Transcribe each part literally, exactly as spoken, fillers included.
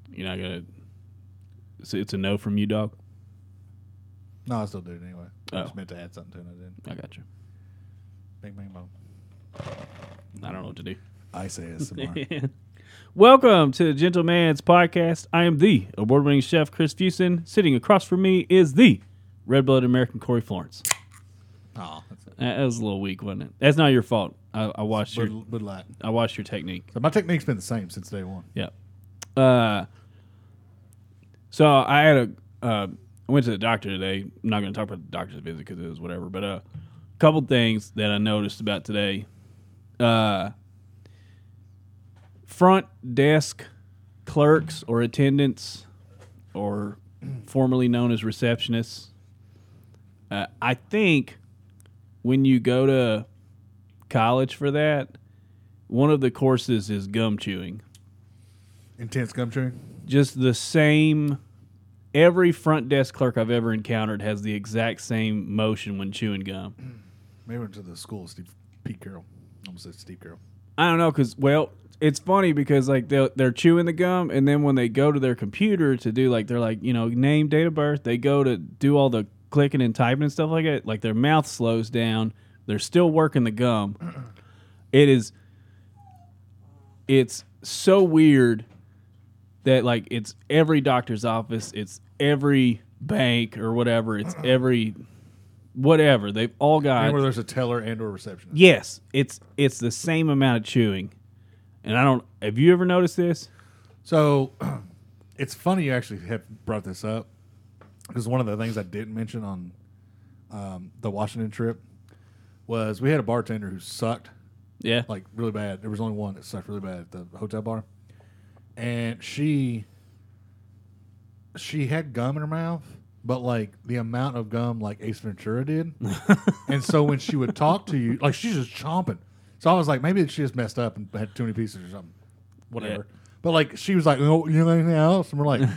You're not gonna. It's, it's a no from you, dog. No, I still do it anyway. I Oh. just meant to add something to it. I did. I got you. Bing, bang, boom. I don't know what to do. Ice A S M R. Welcome to the Gentleman's Podcast. I am the award-winning chef Chris Fusen. Sitting across from me is the red-blooded American Corey Florence. Oh, that's it. That was a little weak, wasn't it? That's not your fault. I, I watched your Bud, Bud Light. I watched your technique. So my technique's been the same since day one. Yeah. Uh, so I had a uh, I went to the doctor today. I'm not going to talk about the doctor's visit because it was whatever. But a uh, couple things that I noticed about today. Uh, front desk clerks or attendants, or formerly known as receptionists. Uh, I think when you go to college for that, one of the courses is gum chewing. Intense gum chewing. Just the same. Every front desk clerk I've ever encountered has the exact same motion when chewing gum. Maybe went to the school of Steve Pete Carroll. I almost said Steve Carroll. I don't know, because, well, it's funny because, like, they're, they're chewing the gum, and then when they go to their computer to do, like, they're like, you know, name, date of birth, they go to do all the clicking and typing and stuff like that. Like, their mouth slows down. They're still working the gum. It is, it's so weird that, like, it's every doctor's office, it's every bank or whatever, it's every whatever. They've all got. And where there's a teller and or receptionist. Yes, it's it's the same amount of chewing, and I don't. Have you ever noticed this? So it's funny you actually have brought this up because one of the things I didn't mention on um, the Washington trip was we had a bartender who sucked Yeah, like really bad. There was only one that sucked really bad at the hotel bar, and she she had gum in her mouth, but like the amount of gum like Ace Ventura did, and so when she would talk to you, like she's just chomping. So I was like, maybe she just messed up and had too many pieces or something, whatever. Yeah. But like she was like, oh, you know anything else? And we're like,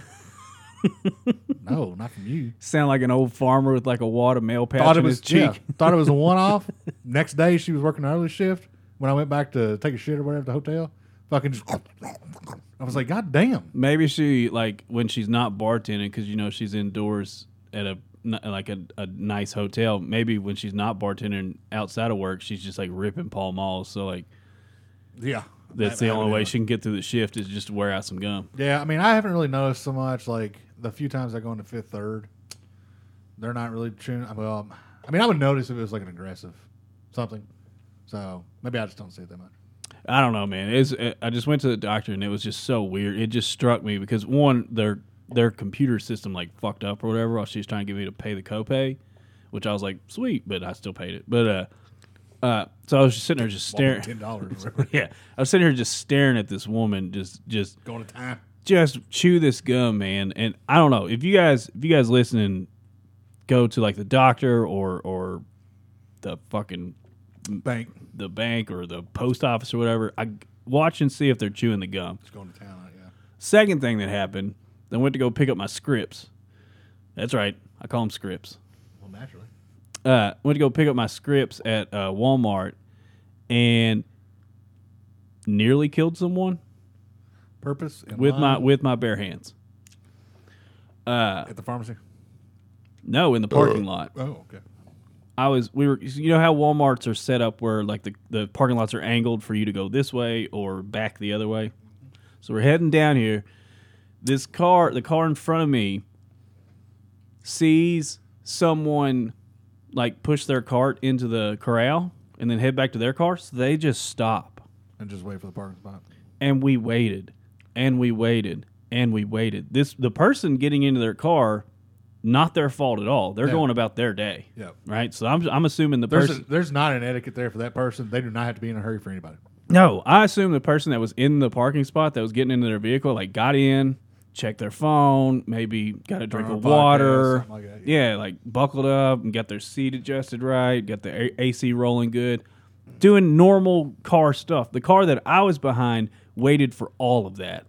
no, not from you. sound like an old farmer with like a wad of mail patch Thought it in was his cheek. yeah, thought it was a one off. Next day she was working an early shift. When I went back to take a shit or whatever at the hotel, fucking just I was like, God damn. Maybe she like when she's not bartending because you know she's indoors at a like a, a nice hotel. Maybe when she's not bartending outside of work, she's just like ripping Pall Malls. So like Yeah. that's I- the I only haven't way even- she can get through the shift is just to wear out some gum. Yeah, I mean, I haven't really noticed so much. Like the few times I go into Fifth Third, they're not really chewing. Well, I mean, I would notice if it was like an aggressive something. So maybe I just don't see it that much. I don't know, man. It's, I just went to the doctor and it was just so weird. It just struck me because one, their their computer system like fucked up or whatever while she was trying to get me to pay the copay, which I was like, sweet, but I still paid it. But uh, uh, so I was just sitting there just staring. Ten dollars. Yeah, I was sitting here just staring at this woman, just just Going to time. just chew this gum, man. And I don't know if you guys if you guys listening, go to like the doctor or or the fucking Bank. the bank or the post office or whatever. I watch and see if they're chewing the gum. Just going to town. Yeah. Second thing that happened, I went to go pick up my scripts. That's right, I call them scripts. Well, naturally. Uh, went to go pick up my scripts at uh, Walmart and nearly killed someone Purpose in with my line with my bare hands. Uh, at the pharmacy. no, in the parking lot. Oh, okay. I was we were you know how Walmarts are set up where like the, the parking lots are angled for you to go this way or back the other way. So we're heading down here. This car, the car in front of me, sees someone like push their cart into the corral and then head back to their car. So they just stop. And just wait for the parking spot. And we waited. And we waited. And we waited. This the person getting into their car, not their fault at all. They're Yeah. going about their day. Yep. Right? So I'm I'm assuming the There's person a, there's not an etiquette there for that person. They do not have to be in a hurry for anybody. No, I assume the person that was in the parking spot that was getting into their vehicle, like got in, checked their phone, maybe got a drink Turn of on a podcast, water. something like that, yeah. like buckled up and got their seat adjusted right, got the A- AC rolling good, doing normal car stuff. The car that I was behind waited for all of that.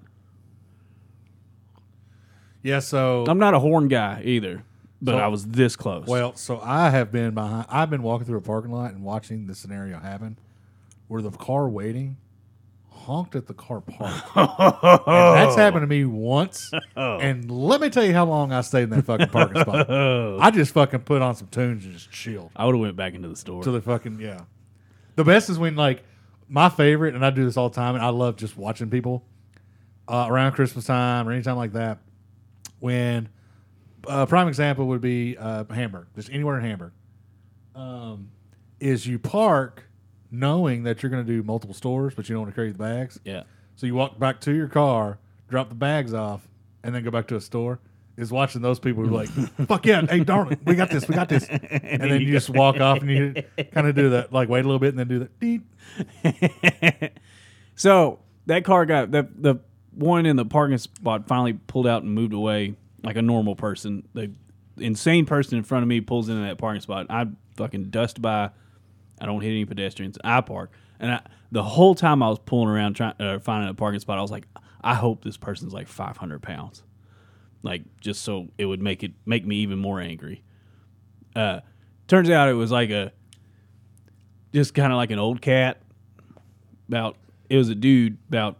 Yeah, so I'm not a horn guy either, but So- I was this close. well, so I have been behind. I've been walking through a parking lot and watching this scenario happen, where the car waiting honked at the car park. And that's happened to me once. And let me tell you how long I stayed in that fucking parking spot. I just fucking put on some tunes and just chilled. I would have went back into the store. To the fucking, yeah. The best is when, like, my favorite, and I do this all the time, and I love just watching people uh, around Christmas time or anytime like that. When a uh, prime example would be uh, Hamburg, just anywhere in Hamburg, um, is you park knowing that you're going to do multiple stores, but you don't want to carry the bags. Yeah. So you walk back to your car, drop the bags off, and then go back to a store. Is watching those people who are like, fuck yeah, hey, darling, we got this, we got this. And then you just walk off and you kind of do that, like wait a little bit and then do that. Deep. So that car got, the, the one in the parking spot finally pulled out and moved away like a normal person. The insane person in front of me pulls into that parking spot. I fucking dust by. I don't hit any pedestrians. I park. And I, the whole time I was pulling around trying uh, finding a parking spot, I was like, I hope this person's like five hundred pounds. Like, just so it would make it make me even more angry. Uh, turns out it was like a, just kind of like an old cat. About, it was a dude about,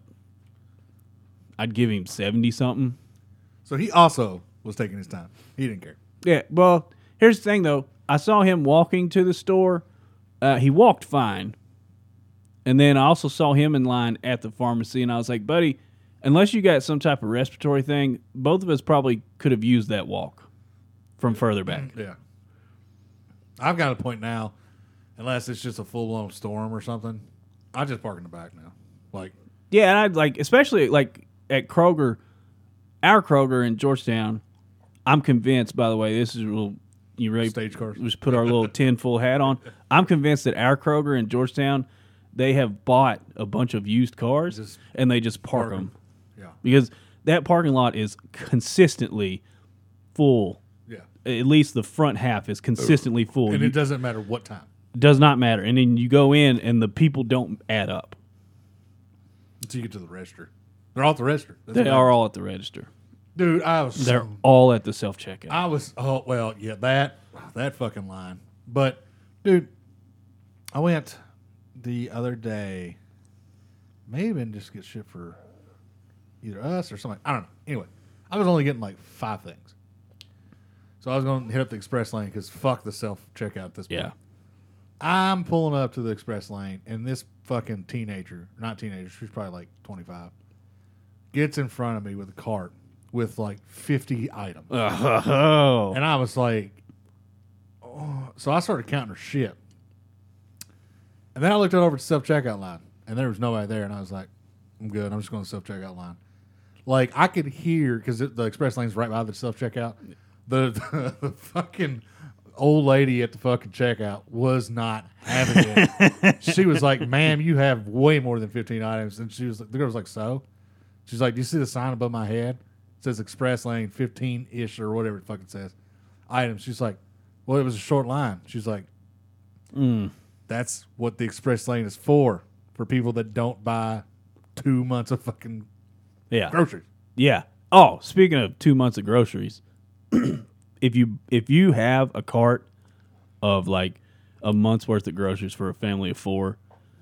I'd give him seventy something. So he also was taking his time. He didn't care. Yeah, well, here's the thing though. I saw him walking to the store. Uh, he walked fine. And then I also saw him in line at the pharmacy, and I was like, buddy, unless you got some type of respiratory thing, both of us probably could have used that walk from further back. Yeah. I've got a point now, unless it's just a full-blown storm or something, I just park in the back now. Like, yeah, and I'd like, especially like at Kroger, our Kroger in Georgetown, I'm convinced, by the way, this is a little, you ready? Stage cars. Just put our little tinfoil hat on. I'm convinced that our Kroger in Georgetown, they have bought a bunch of used cars Just and they just park, park 'em. them. Yeah. Because that parking lot is consistently full. Yeah. At least the front half is consistently full. And You- it doesn't matter what time. does not matter. And then you go in and the people don't add up. Until you get to the register. They're all at the register. That's They what are happens. all at the register. Dude, I was They're so, all at the self-checkout. I was, oh, well, yeah, that, that fucking line. But, dude, I went the other day, may have been just to get shit for either us or something. I don't know. Anyway, I was only getting like five things. So I was going to hit up the express lane because fuck the self-checkout at this point. Yeah. I'm pulling up to the express lane, and this fucking teenager, not teenager, she's probably like twenty-five, gets in front of me with a cart with like fifty items. Oh. And I was like, oh. So I started counting her shit. And then I looked over at the self-checkout line, and there was nobody there, and I was like, I'm good. I'm just going to the self-checkout line. Like, I could hear, because the express lane's right by the self-checkout, the, the, the fucking old lady at the fucking checkout was not having it. She was like, ma'am, you have way more than fifteen items. And she was like, the girl was like, so? She's like, do you see the sign above my head? It says express lane fifteen-ish or whatever it fucking says. Items. She's like, well, it was a short line. She's like, Mm. that's what the express lane is for, for people that don't buy two months of fucking Yeah. groceries. Yeah. Oh, speaking of two months of groceries, if you if you have a cart of like a month's worth of groceries for a family of four,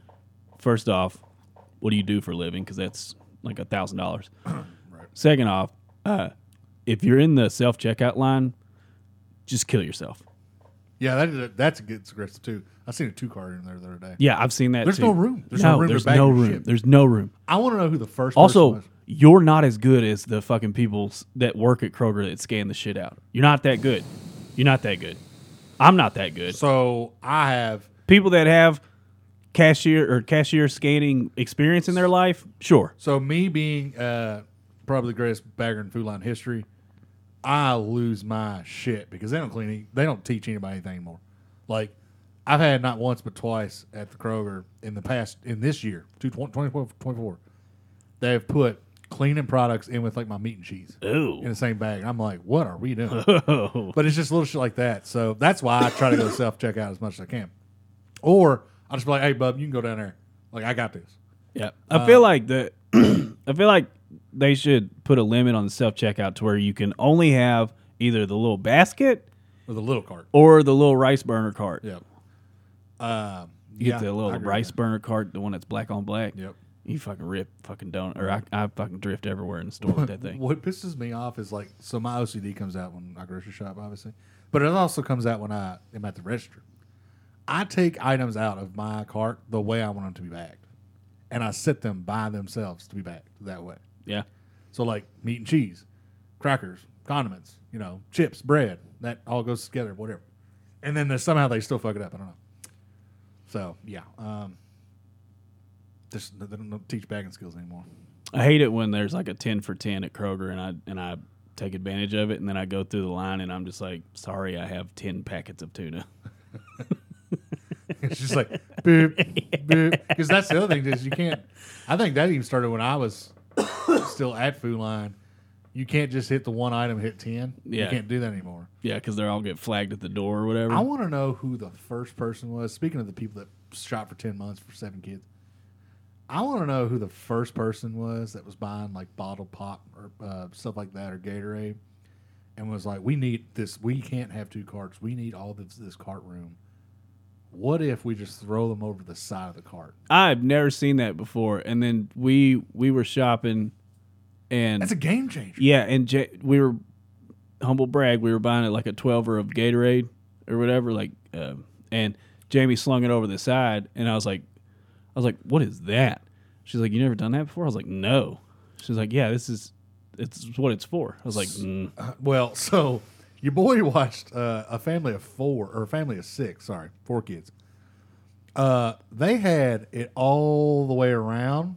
first off, what do you do for a living? Because that's like a thousand dollars. Second off, uh, if you're in the self checkout line, just kill yourself. Yeah, that is a, that's a good aggressive too. I seen a two card in there the other day. Yeah, I've seen that. There's too. no room. There's no, no room to There's bag no your room. shit. There's no room. I want to know who the first Also, person was. you're not as good as the fucking people s- that work at Kroger that scan the shit out. You're not that good. You're not that good. I'm not that good. So I have People that have cashier or cashier scanning experience in their life, sure. so me being uh, probably the greatest bagger in Food Line history, I lose my shit because they don't clean. Any, they don't teach anybody anything anymore. Like I've had not once but twice at the Kroger in the past in this year, twenty twenty-four, they have put cleaning products in with like my meat and cheese Ooh. in the same bag. I'm like, what are we doing? Oh. But it's just little shit like that. So that's why I try to go self checkout as much as I can. Or I'll just be like, hey, bub, you can go down there. Like, I got this. Yeah. I feel like the I feel like they should put a limit on the self checkout to where you can only have either the little basket With a little cart. or the little rice burner cart. Yep. Um, You yeah, get the I little agree with rice that. burner cart, the one that's black on black. Yep. You fucking rip fucking don't, or I, I fucking drift everywhere in the store with that thing. What pisses me off is like, so my O C D comes out when I grocery shop, obviously, but it also comes out when I am at the register. I take items out of my cart the way I want them to be bagged, and I set them by themselves to be bagged that way. Yeah. So like meat and cheese, crackers, condiments, you know, chips, bread, that all goes together, whatever. And then there's, somehow they still fuck it up. I don't know. So yeah, um, just they don't teach bagging skills anymore. I hate it when there's like a ten for ten at Kroger and I and I take advantage of it, and then I go through the line and I'm just like, sorry, I have ten packets of tuna. It's just like boop, boop. Because that's the other thing is you can't. I think that even started when I was still at Food Line. You can't just hit the one item, hit ten. Yeah. You can't do that anymore. Yeah, because they all get flagged at the door or whatever. I want to know who the first person was. Speaking of the people that shop for ten months for seven kids, I want to know who the first person was that was buying like bottled pop or uh, stuff like that or Gatorade, and was like, "We need this. We can't have two carts. We need all this this cart room. What if we just throw them over the side of the cart?" I've never seen that before. And then we we were shopping, and That's a game changer. yeah, and J- we were humble brag. We were buying it like a twelver of Gatorade or whatever, like, uh, and Jamie slung it over the side, and I was like, I was like, what is that? She's like, you never done that before? I was like, no. She's like, yeah, this is it's what it's for. I was like, mm. Uh, well, so your boy watched uh, a family of four or a family of six. Sorry, four kids. Uh, they had it all the way around,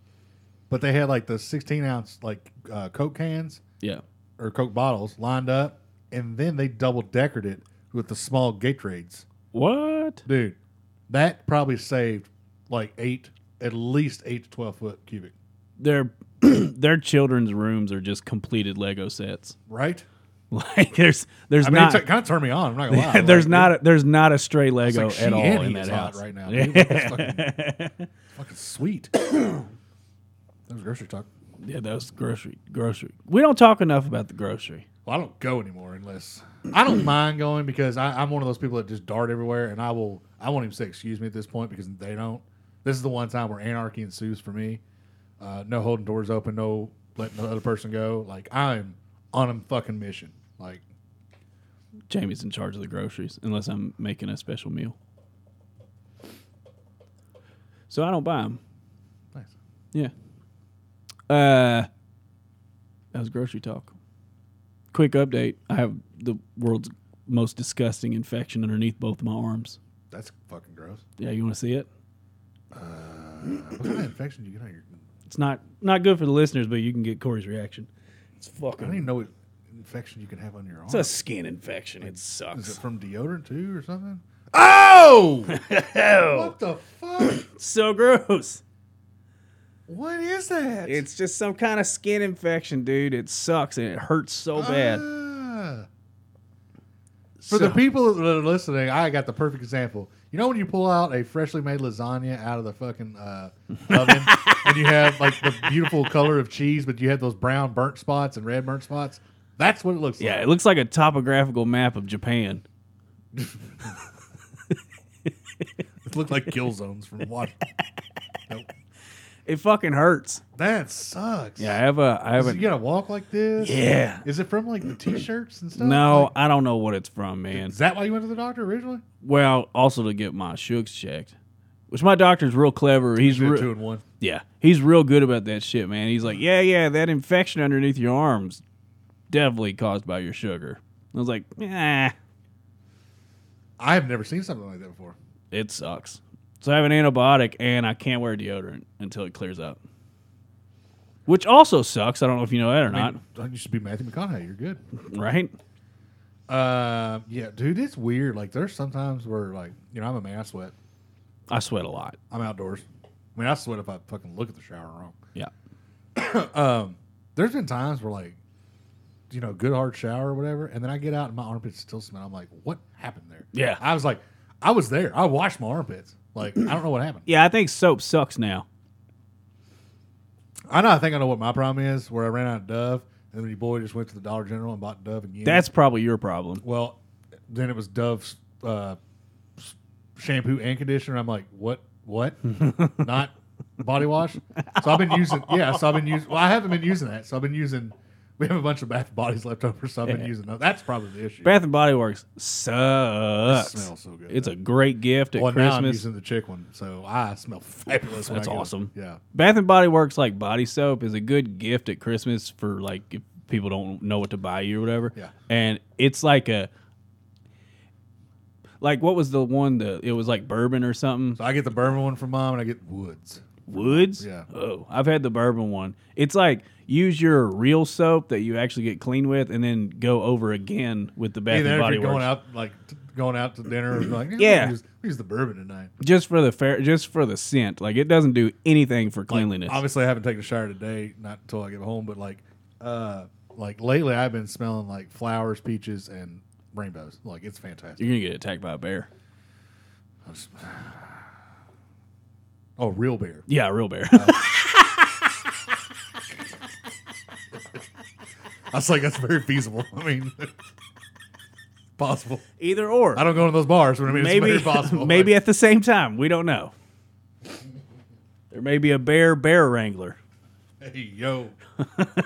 but they had like the sixteen ounce like uh, Coke cans yeah. or Coke bottles lined up, and then they double decorated it with the small Gatorades. What? Dude, that probably saved like eight, at least eight to twelve foot cubic. Their their children's rooms are just completed Lego sets. Right? Like there's there's I mean, not it kind of turned me on. I'm not gonna lie. there's Like, not a, there's not a stray it's Lego like at all Shein in is that hot house right now. Dude. It's fucking, fucking sweet. That was grocery talk. Yeah, that's grocery grocery. We don't talk enough about the grocery. Well, I don't go anymore unless I don't mind going because I, I'm one of those people that just dart everywhere, and I will. I won't even say excuse me at this point because they don't. This is the one time where anarchy ensues for me. Uh, no holding doors open, no letting the other person go. Like I'm on a fucking mission. Like Jamie's in charge of the groceries unless I'm making a special meal. So I don't buy them. nice. Yeah. Uh, that was grocery talk. Quick update. I have the world's most disgusting infection underneath both my arms. That's fucking gross. Yeah, you want to see it? Uh, what kind of infection do you get on your? It's not not good for the listeners, but you can get Corey's reaction. It's I don't fucking. even know what infection you can have on your arm. It's a skin infection. It Is sucks. it from deodorant too or something? Oh! What the fuck? So gross. What is that? It's just some kind of skin infection, dude. It sucks and it hurts so bad. Ah. So- For the people that are listening, I got the perfect example. You know when you pull out a freshly made lasagna out of the fucking uh, oven, and you have like the beautiful color of cheese, but you have those brown burnt spots and red burnt spots? That's what it looks Yeah, like. it looks like a topographical map of Japan. It looked like kill zones from Washington. Nope. It fucking hurts. That sucks. Yeah, I have a. I have Is a. it- you gotta walk like this? Yeah. Is it from like the t-shirts and stuff? No, Like, I don't know what it's from, man. is that why you went to the doctor originally? Well, also to get my sugars checked, which my doctor's real clever. He's Did re- two and one. yeah, he's real good about that shit, man. He's like, yeah, yeah, that infection underneath your arms definitely caused by your sugar. I was like, eh, I have never seen something like that before. it sucks. So I have an antibiotic and I can't wear deodorant until it clears up. Which also sucks. I don't know if you know that or I mean, you should be Matthew McConaughey. You're good. not. Right? Uh, yeah, dude, it's weird. Like, there's sometimes where, like, you know, I'm a man. I sweat. I sweat a lot. I'm outdoors. I mean, I sweat if I fucking look at the shower wrong. Yeah. Um, there's been times where, like, you know, good hard shower or whatever, and then I get out and my armpits still smell. I'm like, what happened there? Yeah. I was like, I was there. I washed my armpits. Like, I don't know what happened. Yeah, I think soap sucks now. I know. I think I know what my problem is. Where I ran out of Dove, and then your boy just went to the Dollar General and bought Dove again. That's probably your problem. Well, then it was Dove's uh, shampoo and conditioner. I'm like, what? What? Not body wash. So I've been using yeah. So I've been using. Well, I haven't been using that. So I've been using. We have a bunch of Bath and Bodies left over, so I've been Yeah. using those. That's probably the issue. Bath and Body Works sucks. It smells so good. It's a great gift at well, now I'm Christmas. using the chick one, so I smell fabulous. when That's I get it. awesome. Yeah. Bath and Body Works like body soap is a good gift at Christmas for like if people don't know what to buy you or whatever. Yeah. And it's like a like what was the one the it was like bourbon or something. So I get the bourbon one from Mom, and I get Woods. Woods? Yeah. Oh, I've had the bourbon one. It's like use your real soap that you actually get clean with, and then go over again with the Bath Either and if Body you're going Works. out like t- going out to dinner, and like Yeah. use, use the bourbon tonight. Just for the fair, just for the scent. Like it doesn't do anything for cleanliness. Obviously, I haven't taken a shower today, not until I get home. But like, uh, like lately, I've been smelling like flowers, peaches, and rainbows. Like it's fantastic. You're gonna get attacked by a bear. I was- oh, real beer. Yeah, a real bear. I was like, that's very feasible. I mean, possible. Either or. I don't go to those bars, but I mean, maybe it's very possible. maybe Like, at the same time. We don't know. There may be a bear bear wrangler. hey, yo. I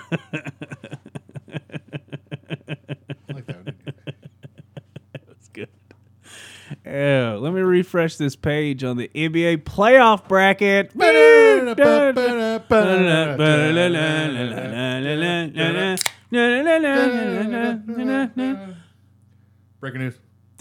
like that one. That's good. Yeah, let me refresh this page on the N B A playoff bracket. Breaking news.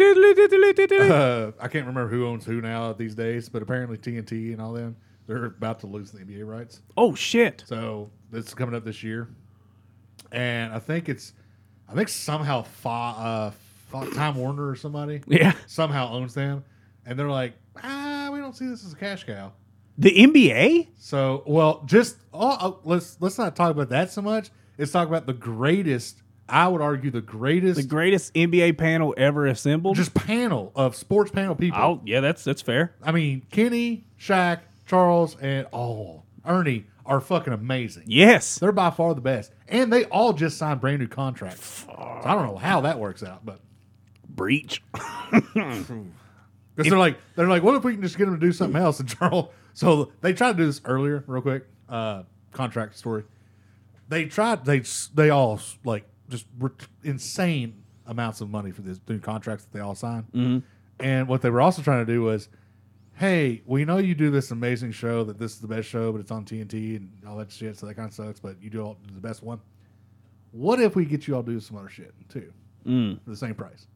Uh, I can't remember who owns who now these days, but apparently T N T and all them, they're about to lose the N B A rights. Oh shit! So this is coming up this year, and I think it's, I think somehow Fo- uh, Fo- Time Warner or somebody Yeah, somehow owns them, and they're like, ah, we don't see this as a cash cow. the N B A. So, well, just oh, oh, let's let's not talk about that so much. Let's talk about the greatest. I would argue the greatest, The greatest N B A panel ever assembled. just panel of sports panel people. oh yeah, that's that's fair. I mean, Kenny, Shaq, Charles, and oh, Ernie are fucking amazing. Yes, They're by far the best, and they all just signed brand new contracts. So I don't know how that works out, but breach. because they're like they're like, what if we can just get them to do something else? And Charles, so they tried to do this earlier, real quick. Uh, contract story. They tried. They they all like just re- insane amounts of money for these new contracts that they all signed. Mm-hmm. And what they were also trying to do was, hey, we know you do this amazing show that this is the best show, but it's on T N T and all that shit, so that kind of sucks. But you do all, the best one. What if we get you all to do some other shit too Mm. for the same price?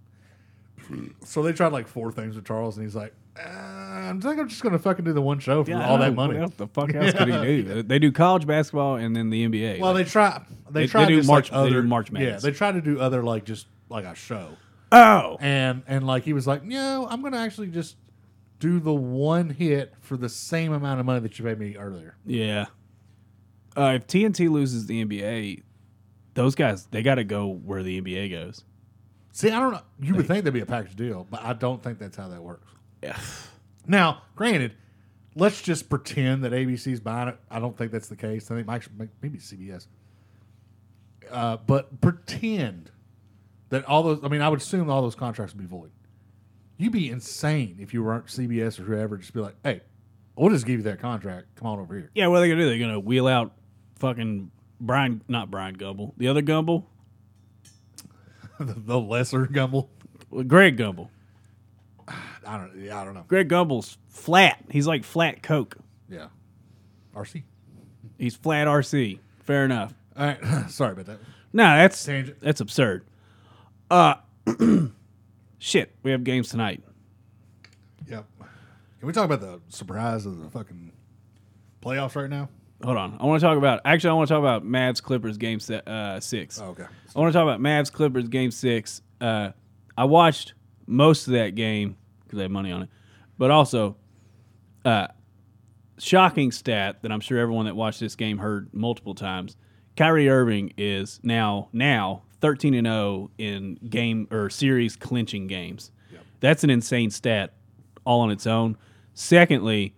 So they tried like four things with Charles, and he's like, uh, "I think I'm just going to fucking do the one show for Yeah, all I that know. money." What the fuck else could he do? They do college basketball and then the N B A. Well, they try. They, They- try they do just March- like they do other March Yeah, Madness. they try to do other like just like a show, oh, and and like he was like, "No, I'm going to actually just do the one hit for the same amount of money that you paid me earlier." yeah. Uh, if T N T loses the N B A, those guys they got to go where the N B A goes. See, I don't know. You would think that'd be a package deal, but I don't think that's how that works. Yeah. Now, granted, let's just pretend that A B C's buying it. I don't think that's the case. I think Mike, maybe C B S. Uh, but pretend that all those. I mean, I would assume all those contracts would be void. You'd be insane if you weren't C B S or whoever. Just be like, hey, we'll just give you that contract. Come on over here. Yeah, what are they gonna do? They're gonna wheel out fucking Brian, not Brian Gumble, the other Gumble, the, the lesser Gumble. Well, Greg Gumble. I don't. Yeah, I don't know. Greg Gumble's flat. He's like flat Coke. Yeah. R C. He's flat R C. Fair enough. All right. Sorry about that. No, that's Tangent. that's absurd. Uh, shit. We have games tonight. Yep. Can we talk about the surprise of the fucking playoffs right now? Hold on. I want to talk about. Actually, I want to talk about Mavs Clippers game se- uh, six. Oh, okay. I want to talk about Mavs Clippers game six. Uh, I watched most of that game because I had money on it, but also, uh, shocking stat that I'm sure everyone that watched this game heard multiple times. Kyrie Irving is now now thirteen and oh in game or series clinching games. Yep. That's an insane stat all on its own. Secondly,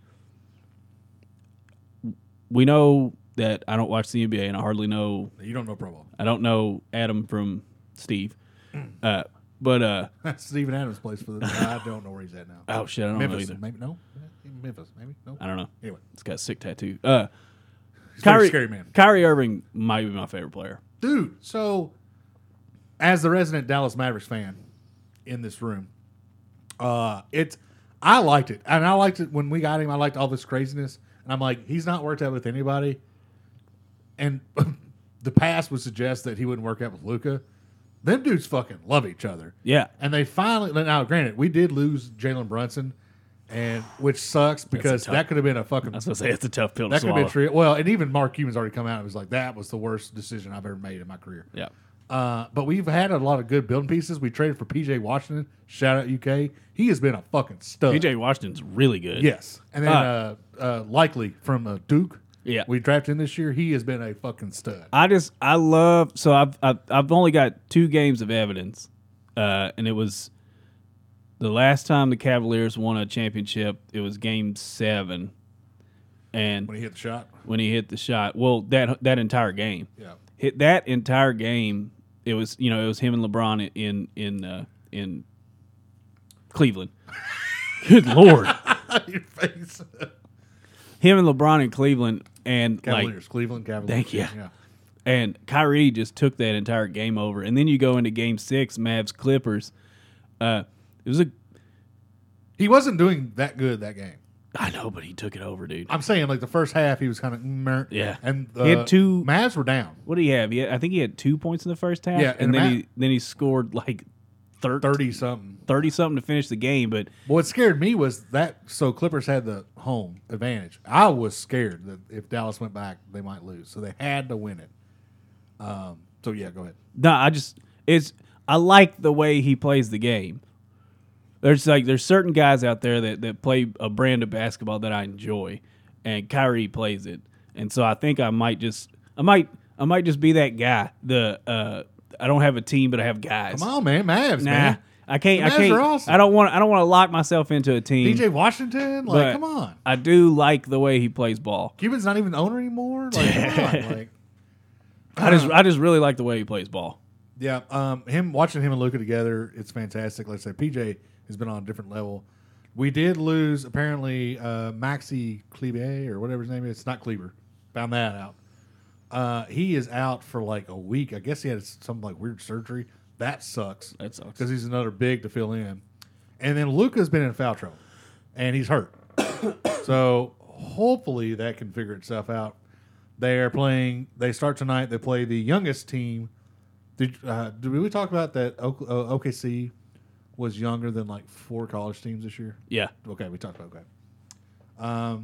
we know that I don't watch the N B A and I hardly know You don't know Pro Bowl. I don't know Adam from Steve. Uh, But uh, Steven Adams plays for the. I don't know where he's at now. oh shit, I don't Memphis, know either. maybe no. Memphis, maybe no. I don't know. Anyway, It's got a sick tattoo. Uh, he's a very Kyrie, scary man, Kyrie Irving might be my favorite player. dude. So, as the resident Dallas Mavericks fan in this room, uh, it's I liked it, and I liked it when we got him. I liked all this craziness, and I'm like, he's not worked out with anybody, and the past would suggest that he wouldn't work out with Luka. Them dudes fucking love each other. Yeah, And they finally now, granted, we did lose Jalen Brunson, and which sucks because tough- that could have been a fucking I was gonna say it's a tough pill to that could have swallow. been true. Well, and even Mark Cuban's already come out and was like, that was the worst decision I've ever made in my career. Yeah, Uh, but we've had a lot of good building pieces. We traded for P J Washington. Shout out U K. He has been a fucking stud. P J Washington's really good. Yes. And then Uh, uh, uh, Likely from uh, Duke. Yeah. We drafted him this year. He has been a fucking stud. I just I love so I've I've, I've only got two games of evidence, uh, and it was the last time the Cavaliers won a championship. It was Game Seven, and When he hit the shot. when he hit the shot, well that that entire game, Yeah. hit that entire game. It was you know it was him and LeBron in in uh, in Cleveland. Good Lord, Your face. him and LeBron in Cleveland, and like Cavaliers. Cleveland Cavaliers. Thank you. Yeah. And Kyrie just took that entire game over. And then you go into Game Six, Mavs Clippers. Uh, it was a He wasn't doing that good that game. I know, but he took it over, dude. I'm saying, like, the first half, he was kind of meh. Yeah. And uh, He had two- Mavs were down. What do you have? He had, I think he had two points in the first half. Yeah, and, and then Matt- he then he scored like thirty, thirty something. thirty something to finish the game. But But what scared me was that, so Clippers had the home advantage. I was scared that if Dallas went back, they might lose. So they had to win it. Um, so, yeah, go ahead. no, I just it's I like the way he plays the game. There's like there's certain guys out there that, that play a brand of basketball that I enjoy, and Kyrie plays it, and so I think I might just I might I might just be that guy. The uh, I don't have a team, but I have guys. Come on, man. Mavs, Nah, man. I can't. The I Mavs can't. are awesome. I don't want. I don't want to lock myself into a team. P J Washington? Like, but come on. I do like the way he plays ball. Cuban's not even the owner anymore? Like, come on. Like, I just I just really like the way he plays ball. yeah, um, him watching him and Luka together, it's fantastic. Like I said, P J has been on a different level. We did lose, apparently, uh, Maxi Kleber or whatever his name is. It's not Kleber. Found that out. Uh, he is out for like a week. I guess he had some like weird surgery. That sucks. That sucks. Because he's another big to fill in. And then Luka's been in foul trouble, and he's hurt. So hopefully that can figure itself out. They are playing. They start tonight. They play the youngest team. Did uh, did we talk about that? O- uh, O K C was younger than like four college teams this year. Yeah. Okay, we talked about that. Um,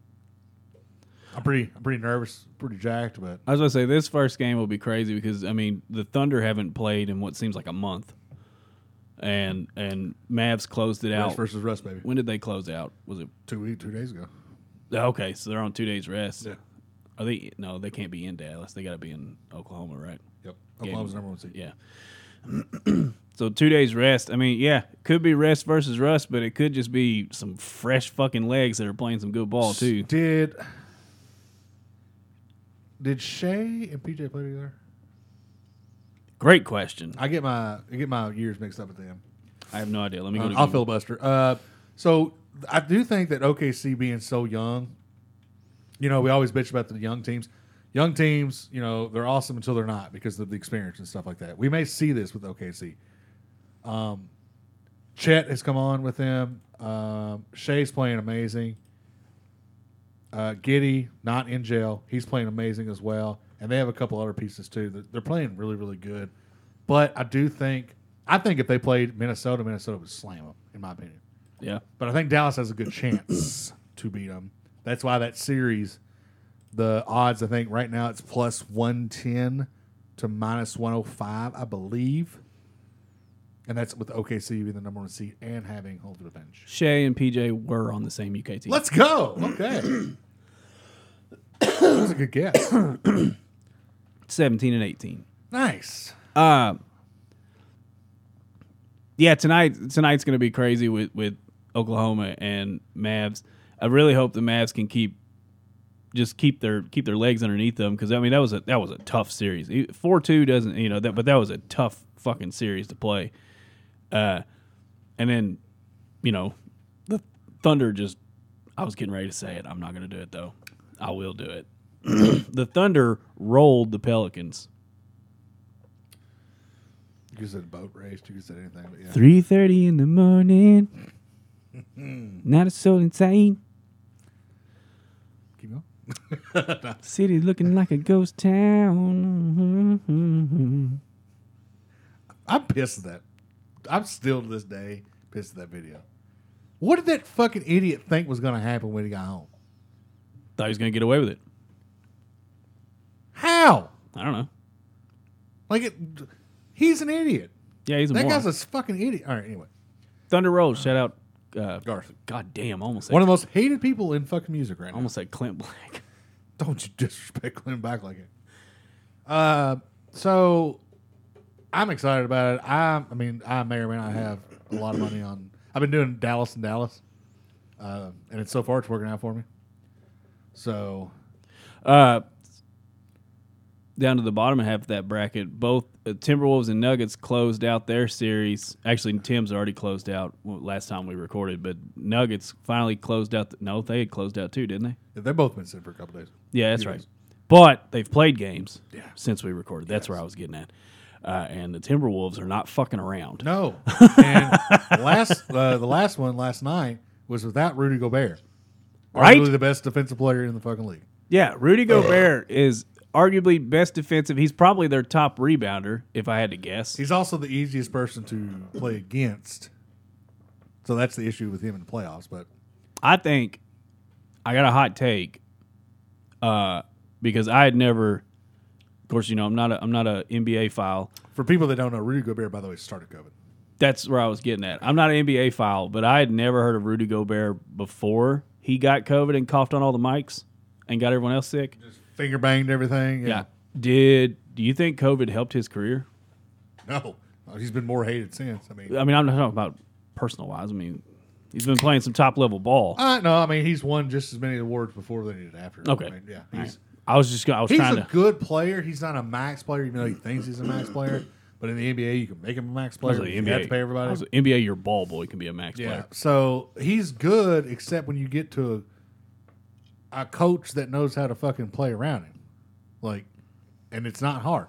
I'm pretty. I'm pretty nervous. Pretty jacked, but I was gonna say this first game will be crazy because I mean the Thunder haven't played in what seems like a month, and and Mavs closed it Rust out. versus Rust, baby. When did they close out? Was it Two week, two days ago. okay? So they're on two days rest. Yeah. Are they? No, they can't be in Dallas. They got to be in Oklahoma, right? Yep. Game. Oklahoma's number one seed. Yeah. So two days rest. I mean, yeah, could be rest versus rust, but it could just be some fresh fucking legs that are playing some good ball too. Did did Shea and P J play together? Great question. I get my I get my years mixed up with them. I have no idea. Let me go. Uh, to I'll Google. filibuster. Uh, so I do think that O K C being so young, you know, we always bitch about the young teams. Young teams, you know, they're awesome until they're not because of the experience and stuff like that. We may see this with O K C. Um, Chet has come on with them. Um, Shea's playing amazing. Uh, Giddey, not in jail. He's playing amazing as well. And they have a couple other pieces too. They're, they're playing really, really good. But I do think, I think if they played Minnesota, Minnesota would slam them, in my opinion. Yeah. But I think Dallas has a good chance to beat them. That's why that series, the odds, I think right now it's plus one ten to minus one oh five, I believe. And that's with O K C being the number one seed and having home field advantage. Shea and P J were on the same U K team. Let's go. Okay. That was a good guess. seventeen and eighteen. Nice. Uh, yeah, tonight tonight's going to be crazy with, with Oklahoma and Mavs. I really hope the Mavs can keep just keep their keep their legs underneath them because I mean that was a that was a tough series. four two doesn't you know that but that was a tough fucking series to play. Uh, and then, you know, the Thunder just, I was getting ready to say it. I'm not going to do it, though. I will do it. The Thunder rolled the Pelicans. You could have said boat race. You could have said anything. But yeah. three thirty in the morning. Not a soul inside. Keep going. City looking like a ghost town. I'm pissed at that. I'm still to this day pissed at that video. What did that fucking idiot think was going to happen when he got home? Thought he was going to get away with it. How? I don't know. Like, it, he's an idiot. Yeah, he's a That moron. guy's a fucking idiot. All right, anyway. Thunder Road. Shout out. Uh, Garth. God damn, almost said, One of the most hated people in fucking music right now. almost said Clint Black. Don't you disrespect Clint back like it. Uh, so I'm excited about it. I, I mean, I may or may not have a lot of money on. I've been doing Dallas and Dallas, uh, and it's so far it's working out for me. So, Uh, down to the bottom half of that bracket, both uh, Timberwolves and Nuggets closed out their series. Actually, Tim's already closed out last time we recorded, but Nuggets finally closed out. The, no, they had closed out too, didn't they? yeah, they've both been sitting for a couple days. Yeah, that's Few right. days. But they've played games Yeah. since we recorded. That's Yes. where I was getting at. Uh, and the Timberwolves are not fucking around. No, and last uh, the last one last night was without Rudy Gobert, Right? arguably the best defensive player in the fucking league. Yeah, Rudy Gobert is arguably best defensive. He's probably their top rebounder, if I had to guess. He's also the easiest person to play against. So that's the issue with him in the playoffs. But I think I got a hot take uh, because I had never. Of course, you know I'm not a I'm not a N B A file. for people that don't know, Rudy Gobert, by the way, started COVID. That's where I was getting at. I'm not an N B A file, but I had never heard of Rudy Gobert before he got COVID and coughed on all the mics and got everyone else sick. Just finger banged everything. Yeah. Did do you think COVID helped his career? No, he's been more hated since. I mean, I mean, I'm not talking about personal wise. I mean, he's been playing some top level ball. uh, no, I mean he's won just as many awards before than he did after. Okay. I mean, yeah, All he's right. I was just gonna- I was he's trying a to. good player. He's not a max player, even though he thinks he's a max player. But in the N B A, you can make him a max I was player. like, You N B A, have to pay everybody. I was like, N B A, your ball boy can be a max Yeah. player. So he's good, except when you get to a, a coach that knows how to fucking play around him, like, and it's not hard.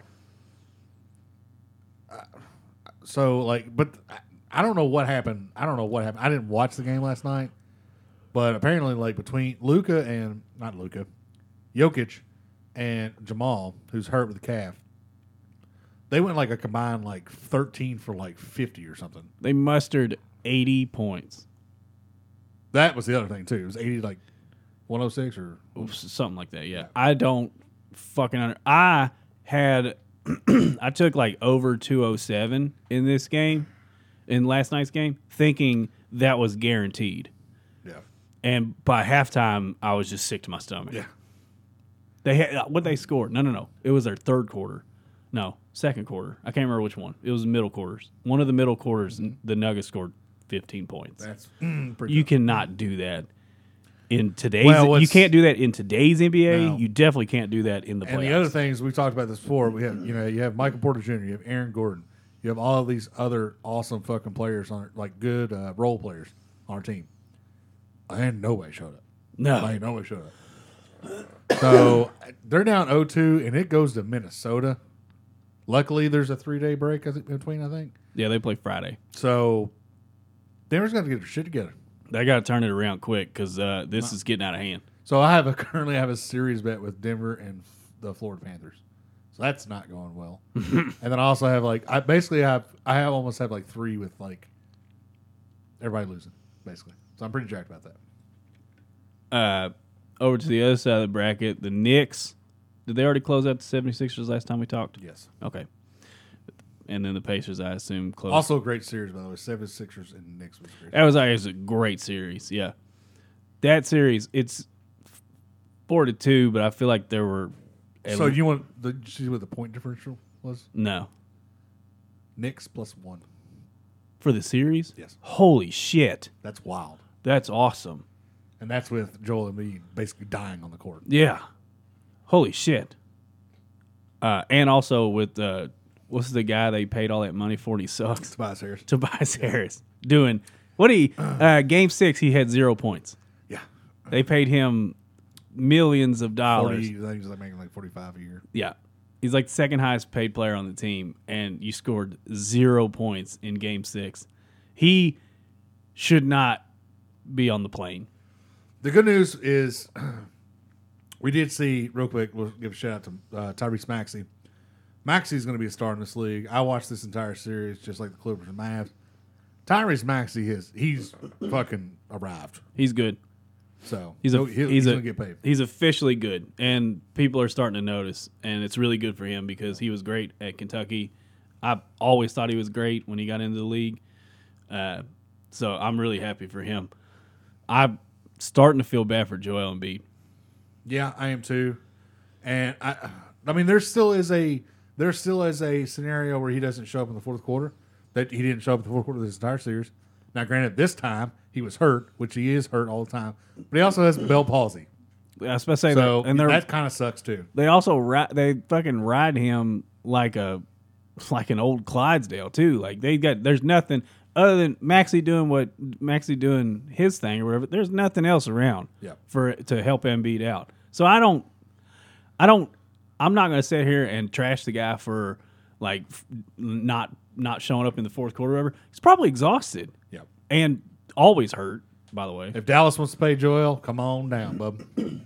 Uh, so like, but I, I don't know what happened. I don't know what happened. I didn't watch the game last night, but apparently, like between Luka and not Luka, Jokic and Jamal, who's hurt with the calf, they went like a combined like thirteen for like fifty or something. They mustered eighty points, That was the other thing too. It was eighty like one oh six or Oops, something like that. Yeah, I don't fucking under. I had I took like over two oh seven in this game, in last night's game, thinking that was guaranteed. yeah. And by halftime, I was just sick to my stomach. Yeah. They had what they scored. No, no, no. It was their third quarter. No, second quarter. I can't remember which one. It was middle quarters. One of the middle quarters, the Nuggets scored fifteen points. That's mm, pretty You good. cannot do that in today's. Well, you what's- can't do that in today's N B A. No. You definitely can't do that in the playoffs. And the other things we talked about this before, we have you know you have Michael Porter Junior, you have Aaron Gordon, you have all of these other awesome fucking players on like good uh, role players on our team. And nobody showed up. no, Like nobody showed up. So they're down oh two, and it goes to Minnesota. Luckily, there's a three day break in between, I think. yeah, they play Friday. So Denver's got to get their shit together. They got to turn it around quick because uh, this is getting out of hand. So I have a currently have a series bet with Denver and f- the Florida Panthers. So that's not going well. And then I also have like I basically have I have almost have like three with like everybody losing basically. So I'm pretty jacked about that. Uh, over to the other side of the bracket, the Knicks. Did they already close out the seventy-sixers last time we talked? Yes. Okay. And then the Pacers, I assume, closed. Also a great series by the way. seventy-sixers and Knicks was great. That was, it was a great series, yeah. That series, it's four to two, but I feel like there were. So you want the see what the point differential was? No. Knicks plus one. For the series? Yes. Holy shit. That's wild. That's awesome. And that's with Joel Embiid basically dying on the court. Yeah. Holy shit. Uh, and also with uh, what's the guy they paid all that money for and he sucks? Tobias Harris. Tobias Harris. Doing, what he, uh, game six, he had zero points. Yeah. They paid him millions of dollars. forty, I think he's like making like forty-five a year. Yeah. He's like the second highest paid player on the team, and you scored zero points in game six. He should not be on the plane. The good news is we did see, real quick, we'll give a shout out to uh, Tyrese Maxey. Maxey's going to be a star in this league. I watched this entire series just like the Clippers and Mavs. Tyrese Maxey, is, he's fucking arrived. He's good. So He's a he'll, he'll, he's, he's a going to get paid. he's officially good, and people are starting to notice, and it's really good for him because he was great at Kentucky. I always thought he was great when he got into the league, uh, so I'm really happy for him. I'm starting to feel bad for Joel Embiid. Yeah, I am too. And I, I mean, there still is a there still is a scenario where he doesn't show up in the fourth quarter. That he didn't show up in the fourth quarter of this entire series. Now, granted, this time he was hurt, which he is hurt all the time, but he also has Bell palsy. I was supposed to say So that, and they're, that kind of sucks too. they also ri- they fucking ride him like a like an old Clydesdale too. Like they got there's nothing other than Maxey doing what Maxey doing his thing or whatever. There's nothing else around Yeah. for to help Embiid out. So I don't, I don't, I'm not going to sit here and trash the guy for like f- not not showing up in the fourth quarter or whatever. He's probably exhausted Yeah. and always hurt. By the way, If Dallas wants to pay Joel, come on down, bub.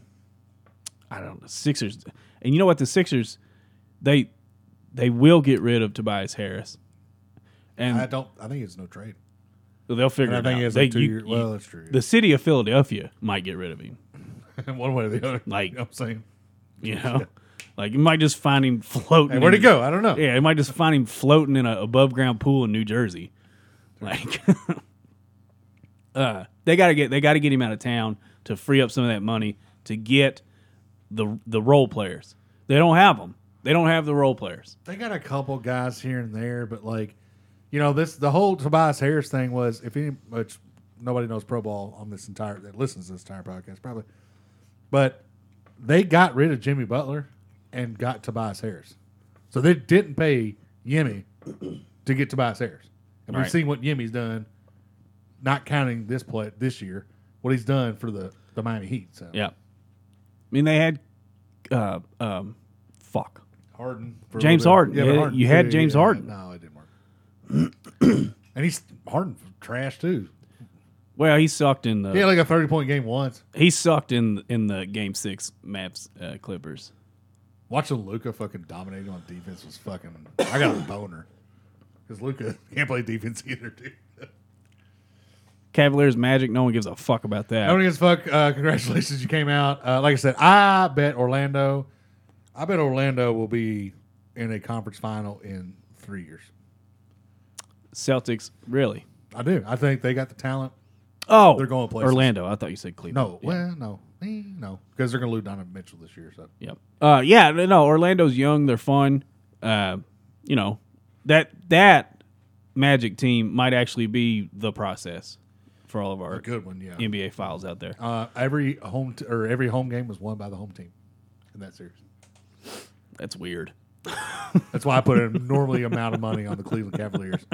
I don't know Sixers, and you know what the Sixers, they they will get rid of Tobias Harris, and I don't. I think it's no trade. they'll figure And I it think out. he has They- like two you- years. you- Well, that's true. the city of Philadelphia might get rid of him. One way or the other. Like- you know what I'm saying. You know, like you might just find him floating. Hey, where'd he in- go? I don't know. Yeah, you might just find him floating in an above ground pool in New Jersey. Like, uh, they gotta get they gotta get him out of town to free up some of that money to get the the role players. They don't have them. They don't have the role players. They got a couple guys here and there, but like, you know, this the whole Tobias Harris thing was if any, which nobody knows pro ball on this entire that listens to this entire podcast probably, but they got rid of Jimmy Butler and got Tobias Harris, so they didn't pay Yimmy to get Tobias Harris, and we've Right. seen what Yimmy's done, not counting this play this year, what he's done for the the Miami Heat. So Yeah, I mean they had uh, um, fuck. Harden, for a James little bit. Harden. but Yeah, you had James Harden. No, it didn't work. And he's Harden trash too. Well, he sucked in the He had like a thirty point game once. he sucked in in the game six Mavs uh, Clippers. Watching Luca fucking dominate on defense was fucking. I got a boner because Luca can't play defense either, dude. Cavaliers Magic. No one gives a fuck about that. No one gives a fuck. Uh, congratulations, you came out. Uh, like I said, I bet Orlando. I bet Orlando will be in a conference final in three years. Celtics, really? I do. I think they got the talent. Oh, They're going places. Orlando. I thought you said Cleveland. No, Yeah. well, no, Eh, no, because they're going to lose Donovan Mitchell this year. So Yep. Uh, yeah, no, Orlando's young. They're fun. Uh, you know, that that Magic team might actually be the process for all of our a good one, yeah. N B A files out there. Uh, every home t- or every home game was won by the home team in that series. That's weird. That's why I put an normally amount of money on the Cleveland Cavaliers.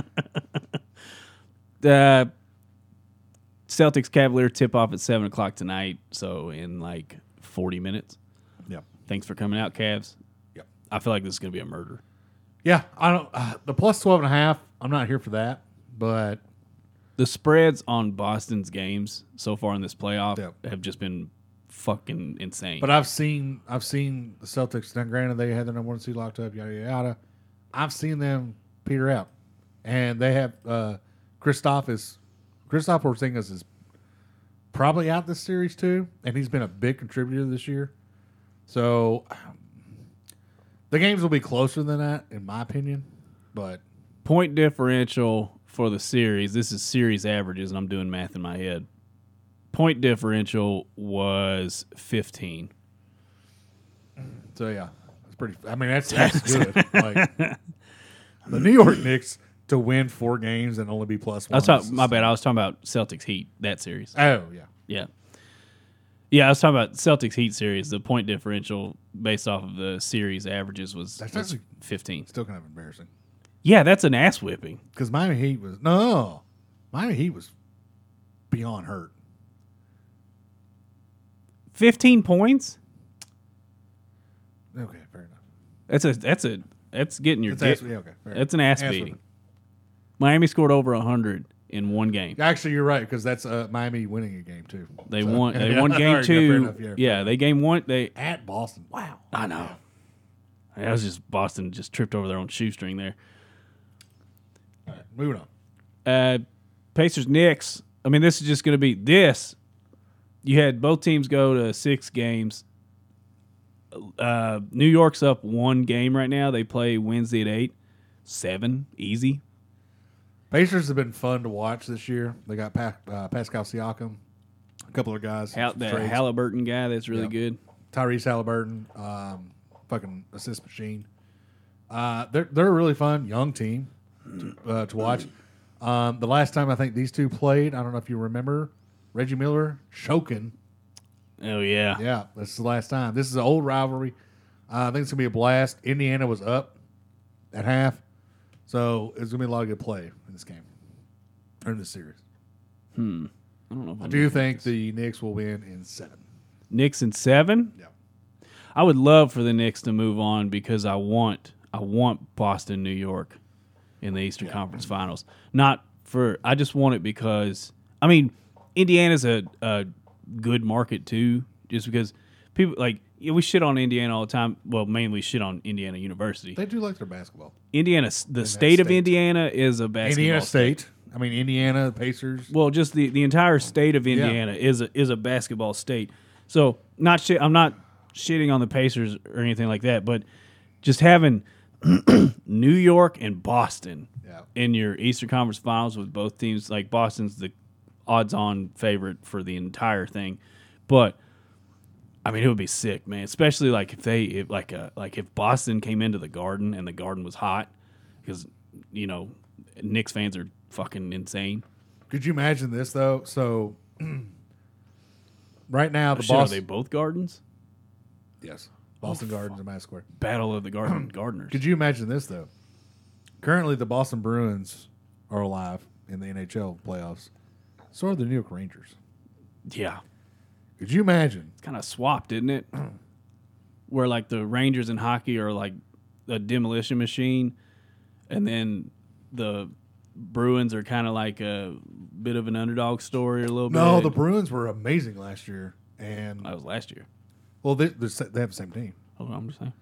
The Celtics Cavalier tip off at seven o'clock tonight. So in like forty minutes. Yep. Thanks for coming out, Cavs. Yep. I feel like this is going to be a murder. Yeah, I don't. Uh, the plus twelve and a half. I'm not here for that, but The spreads on Boston's games so far in this playoff Yep. have just been fucking insane. but I've seen I've seen the Celtics. Now, granted, they had their number one seed locked up. Yada yada yada. I've seen them peter out, and they have uh, Kristaps is Kristaps Porzingis is probably out this series too, and he's been a big contributor this year. So um, the games will be closer than that, in my opinion. But Point differential for the series, this is series averages, and I'm doing math in my head. Point differential was fifteen. so yeah, it's pretty. I mean, that's that's good. Like the New York Knicks to win four games and only be plus one. That's talking, my bad. I was talking about Celtics Heat, that series. Oh yeah. Yeah. Yeah, I was talking about Celtics Heat series. The point differential based off of the series averages was, That's was actually- fifteen. Still kind of embarrassing. Yeah, that's an ass whipping. Because Miami Heat was no, Miami Heat was beyond hurt. Fifteen points. Okay, fair enough. That's a that's a that's getting your. That's Get, ass, yeah, okay, fair that's an ass, ass beating. whipping. Miami scored over a hundred in one game. Actually, you're right because that's uh, Miami winning a game too. They So- won. They Yeah, won all game right, two. fair enough, yeah, fair yeah, enough. they game one. They. At Boston. Wow. I know. That was just Boston just tripped over their own shoestring there. All right, moving on. Uh, Pacers Knicks. I mean, this is just going to be this. You had both teams go to six games. Uh, New York's up one game right now. They play Wednesday at eight. Seven, easy. Pacers have been fun to watch this year. They got pa- uh, Pascal Siakam, a couple of guys. Hal- some that trades. Halliburton guy, that's really Yeah. good. Tyrese Halliburton, um, fucking assist machine. Uh, they're they're a really fun young team to, uh, to watch. Um, the last time I think these two played, I don't know if you remember, Reggie Miller choking. Oh yeah, Yeah, this is the last time. This is an old rivalry. Uh, I think it's gonna be a blast. Indiana was up at half, so it's gonna be a lot of good play in this game or in this series. I don't know. If I I'm do think the Knicks will win in seven. Knicks in seven. Yeah. I would love for the Knicks to move on because I want I want Boston, New York, in the Eastern Conference Finals. Not for I just want it because I mean Indiana's a, a good market too. Just because people like yeah, we shit on Indiana all the time. Well, mainly shit on Indiana University. They do like their basketball. Indiana, the state of state. Indiana is a basketball Indiana state. State. I mean, Indiana Pacers. Well, just the, the entire state of Indiana is a is a basketball state. So not shit. I'm not shitting on the Pacers or anything like that, but just having New York and Boston Yeah. in your Eastern Conference Finals with both teams, like Boston's the odds-on favorite for the entire thing, but I mean it would be sick, man. Especially like if they if like a like if Boston came into the Garden and the Garden was hot, because you know Knicks fans are fucking insane. Could you imagine this though? So right now the Shit, are Boston, they both Gardens? yes, Boston Gardens and Madison Square. Battle of the Garden Gardeners. Could you imagine this though? Currently, the Boston Bruins are alive in the N H L playoffs. So are the New York Rangers. Yeah, Could you imagine? it's kind of swapped, isn't it? Where like the Rangers in hockey are like a demolition machine, and then the Bruins are kind of like a bit of an underdog story, or a little No, bit. the Bruins were amazing last year, and that was last year. well, they they're se- they have the same team. Hold on, I'm just saying.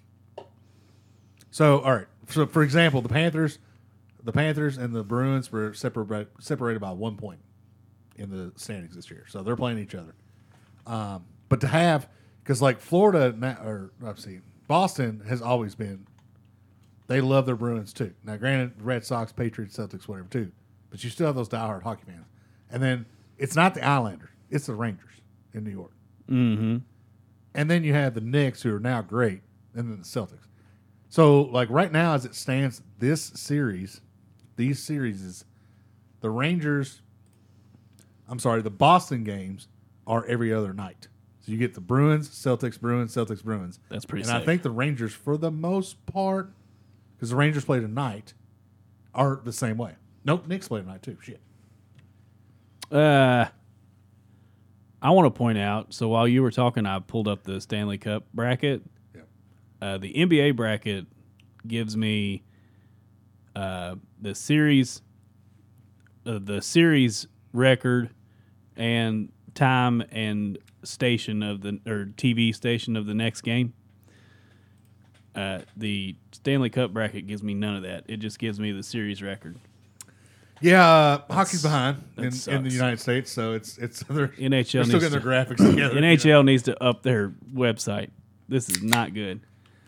So, all right. So, for example, the Panthers, the Panthers and the Bruins were separated separated by one point in the standings this year. So they're playing each other. Um, but to have, because like Florida na- or let's see, Boston has always been, they love their Bruins too. Now, granted, Red Sox, Patriots, Celtics, whatever too, but you still have those diehard hockey fans. And then it's not the Islanders; it's the Rangers in New York. Mm-hmm. And then you have the Knicks, who are now great, and then the Celtics. So, like right now, as it stands, this series, these series is the Rangers. I'm sorry, the Boston games are every other night. So you get the Bruins, Celtics, Bruins, Celtics, Bruins. That's pretty And sick. I think the Rangers, for the most part, because the Rangers play tonight, are the same way. Nope, Knicks play tonight too. Shit. Uh, I want to point out. So while you were talking, I pulled up the Stanley Cup bracket. Yeah. Uh, the N B A bracket gives me uh, the series, uh, the series record, and time and station of the or T V station of the next game. Uh, the Stanley Cup bracket gives me none of that. It just gives me the series record. Yeah, uh, hockey's behind that in, in the sucks. United States, so it's it's they're, N H L they're still needs getting to- their graphics together. N H L needs to up their website. This is not good.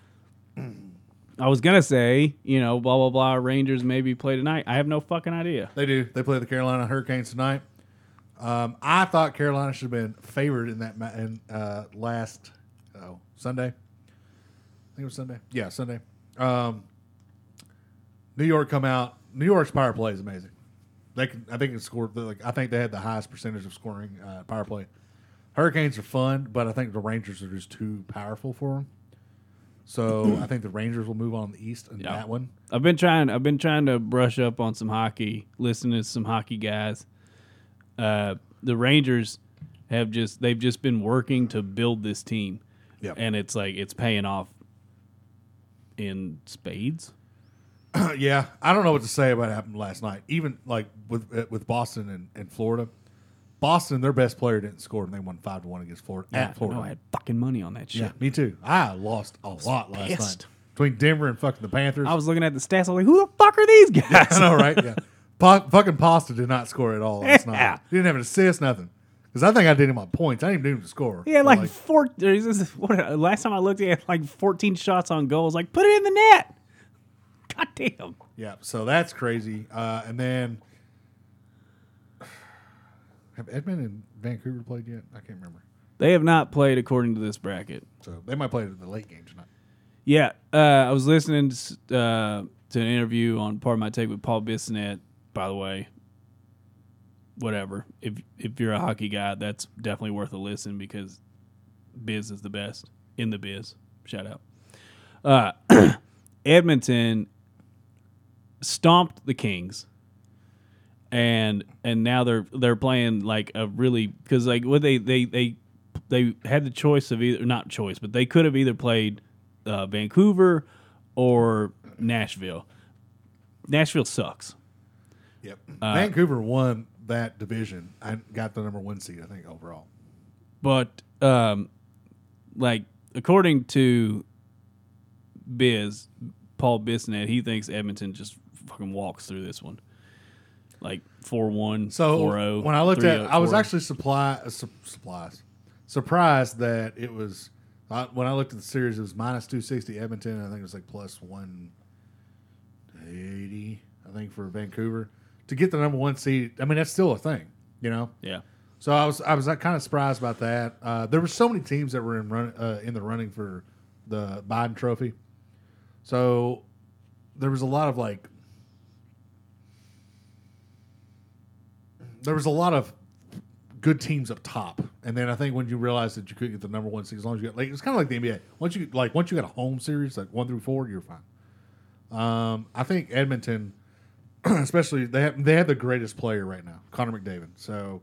I was gonna say, you know, blah blah blah. Rangers maybe play tonight. I have no fucking idea. They do. They play the Carolina Hurricanes tonight. Um, I thought Carolina should have been favored in that ma- in uh, last oh, Sunday. I think it was Sunday. Yeah, Sunday. Um, New York come out. New York's power play is amazing. They can. I think it scored. Like I think they had the highest percentage of scoring uh, power play. Hurricanes are fun, but I think the Rangers are just too powerful for them. So I think the Rangers will move on in the East in Yeah. that one. I've been trying. I've been trying to brush up on some hockey, listening to some hockey guys. Uh, the Rangers have just they've just been working to build this team, Yep. and it's like it's paying off in spades. Yeah, I don't know what to say about what happened last night. Even like with uh, with Boston and, and Florida, Boston, their best player didn't score, and they won five to one against Florida. At Florida, no, I had fucking money on that shit. yeah, me too. I lost a lot last pissed. night between Denver and fucking the Panthers. I was looking at the stats. I was like, "Who the fuck are these guys?" I know, right? Yeah, pa- fucking Pasta did not score at all last Yeah. night. He didn't have an assist, nothing. Because I think I did him on points. I didn't even do him to score. He had But, like, four. there's this- What, last time I looked, he had like fourteen shots on goals. Like, put it in the net. God damn. yeah. So that's crazy. Uh, and then have Edmund and Vancouver played yet? I can't remember. They have not played according to this bracket. So they might play it in the late game tonight. Yeah, uh, I was listening to, uh, to an interview on Part of My Take with Paul Bissonnette. By the way, whatever. If if you're a hockey guy, that's definitely worth a listen because Biz is the best in the biz. Shout out. Uh, Edmonton stomped the Kings, and and now they're they're playing like a really because like what they they they they had the choice of either not choice, but they could have either played uh, Vancouver or Nashville. Nashville sucks. Yep. Vancouver won that division and got the number one seed, I think, overall. But um, like according to Biz, Paul Bissonnette, he thinks Edmonton just fucking walks through this one, like four one, So four oh. when I looked at, I was actually supply, uh, su- supplies surprised that it was uh, when I looked at the series, it was minus two sixty Edmonton. And I think it was like plus one eighty. I think for Vancouver to get the number one seed. I mean, that's still a thing, you know. yeah. So I was I was kind of surprised about that. Uh, there were so many teams that were in run uh, in the running for the Biden Trophy. So there was a lot of like there was a lot of good teams up top, and then I think when you realized that you couldn't get the number one seed, as long as you got like it's kind of like the N B A. Once you like once you got a home series like one through four, you're fine. Um, I think Edmonton, especially they have they have the greatest player right now, Connor McDavid. So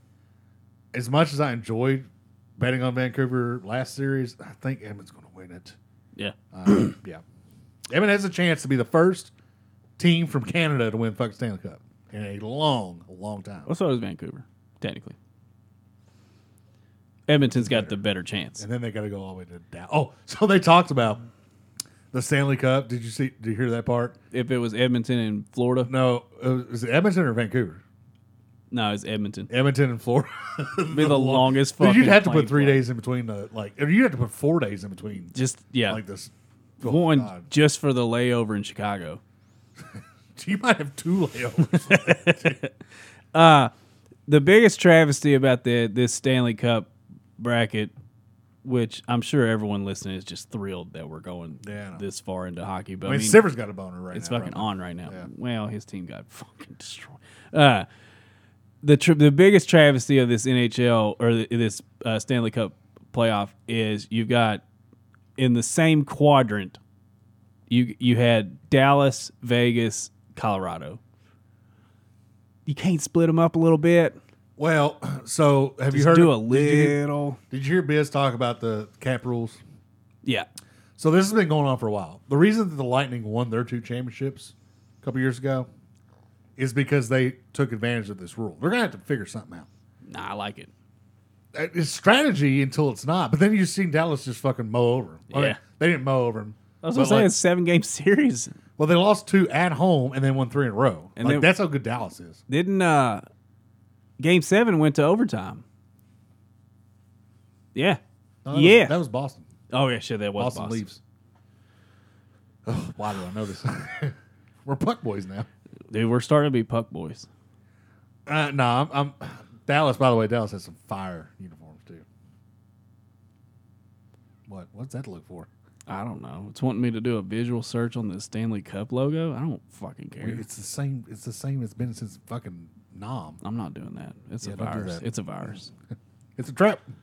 as much as I enjoyed betting on Vancouver last series, I think Edmonton's going to win it. Yeah. Uh, yeah, Edmonton has a chance to be the first team from Canada to win fucking Stanley Cup in a long, long time. Well, so does Vancouver, technically. Edmonton's got the better chance. And then they got to go all the way to down. Oh, so they talked about the Stanley Cup. Did you see? Did you hear that part? If it was Edmonton and Florida, No, it was, was it Edmonton or Vancouver? no, it's Edmonton. Edmonton and Florida. Be the longest Dude, fucking. you'd have to plane put three flight. days in between the like, or you'd have to put four days in between. Just yeah, Like this. Oh, one God. just for the layover in Chicago. You might have two layovers. The biggest travesty about the this Stanley Cup bracket, which I'm sure everyone listening is just thrilled that we're going Yeah, I know. this far into hockey. But I mean, I mean, Sivers got a boner right it's now. fucking right on right now. Yeah. Well, his team got fucking destroyed. Uh, the tr- the biggest travesty of this N H L or the, this uh, Stanley Cup playoff is you've got in the same quadrant. You you had Dallas, Vegas, Colorado. You can't split them up a little bit. Well, so have you Just heard? do a did you, little. did you hear Biz talk about the cap rules? Yeah. So this has been going on for a while. The reason that the Lightning won their two championships a couple years ago is because they took advantage of this rule. They're gonna have to figure something out. Nah, I like it. It's strategy until it's not. But then you've seen Dallas just fucking mow over them. I mean, Yeah. they didn't mow over them. I was but gonna say like- it's seven game series. well, they lost two at home and then won three in a row. And like then- that's how good Dallas is. Didn't uh game seven went to overtime. Yeah. No, that yeah. was, that was Boston. oh yeah, shit, that was Boston, Boston. leaves. Oh, why do I know this? We're puck boys now. Dude, we're starting to be puck boys. Uh, no, I'm, I'm Dallas. By the way, Dallas has some fire uniforms too. What? What's that to look for? I don't know. It's wanting me to do a visual search on the Stanley Cup logo. I don't fucking care. It's the same. It's the same. It's been since fucking Nom. I'm not doing that. It's Yeah, a don't do virus. that. It's a virus. It's a trap.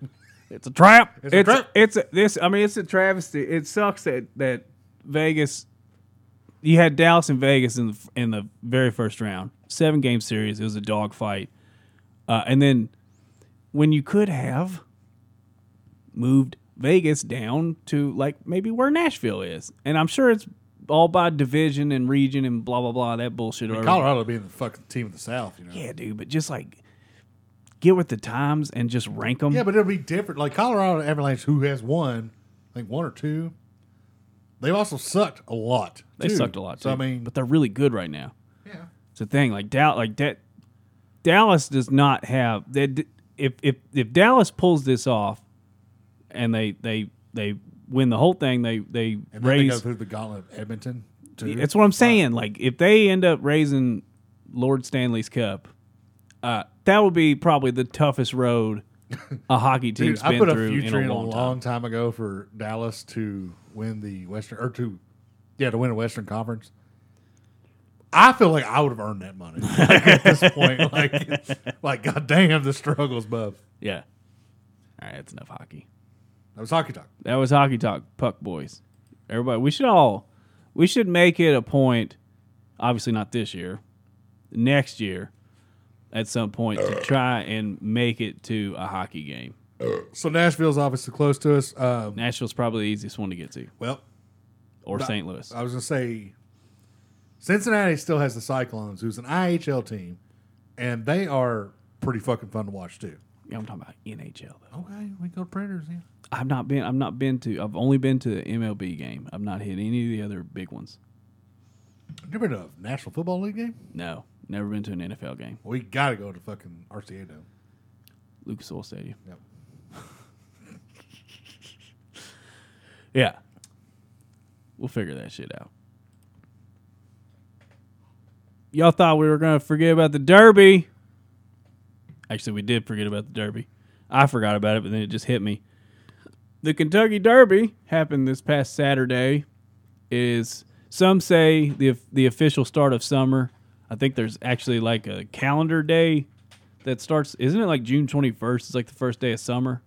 It's a trap. It's a It's trap. it's a, this. I mean, it's a travesty. It sucks that that Vegas. You had Dallas and Vegas in the in the very first round, seven game series. It was a dogfight, uh, and then when you could have moved Vegas down to like maybe where Nashville is, and I'm sure it's all by division and region and blah blah blah that bullshit. And Colorado being the fucking team of the South, you know. Yeah, dude, but just like get with the times and just rank them. Yeah, but it'll be different. Like Colorado Avalanche, who has won, I think one or two. They've also sucked a lot. They too. sucked a lot, too. So I mean, but they're really good right now. yeah. It's the thing, like Dallas, like that. Dallas does not have that. If if if Dallas pulls this off, and they they they win the whole thing, they they And then raise. they go through the gauntlet of Edmonton. Too. That's what I'm saying. Like if they end up raising Lord Stanley's Cup, uh, that would be probably the toughest road a hockey team's Dude, I been put a through in future a in a long, long time. time ago for Dallas to win the Western or to yeah to win a Western Conference. I feel like I would have earned that money like, at this point. Like, like goddamn, the struggles, bub. Yeah. All right, that's enough hockey. That was hockey talk. That was hockey talk, puck boys. Everybody, we should all, we should make it a point. Obviously, not this year, next year, at some point to try and make it to a hockey game. So Nashville's obviously close to us. Um, Nashville's probably the easiest one to get to, well, or Saint Louis. I was gonna say Cincinnati still has the Cyclones, who's an I H L team, and they are pretty fucking fun to watch too. Yeah, I'm talking about N H L though. Okay, we go Predators. Yeah. I've not been. I've not been to. I've only been to the M L B game. I've not hit any of the other big ones. You ever been to a National Football League game? No, never been to an N F L game. We got to go to fucking R C A Dome. Lucas Oil Stadium. Yep. Yeah, we'll figure that shit out. Y'all thought we were gonna forget about the Derby. Actually, we did forget about the Derby. I forgot about it, but then it just hit me. The Kentucky Derby happened this past Saturday. It is, some say, the the official start of summer. I think there's actually like a calendar day that starts. Isn't it like June twenty-first? It's like the first day of summer.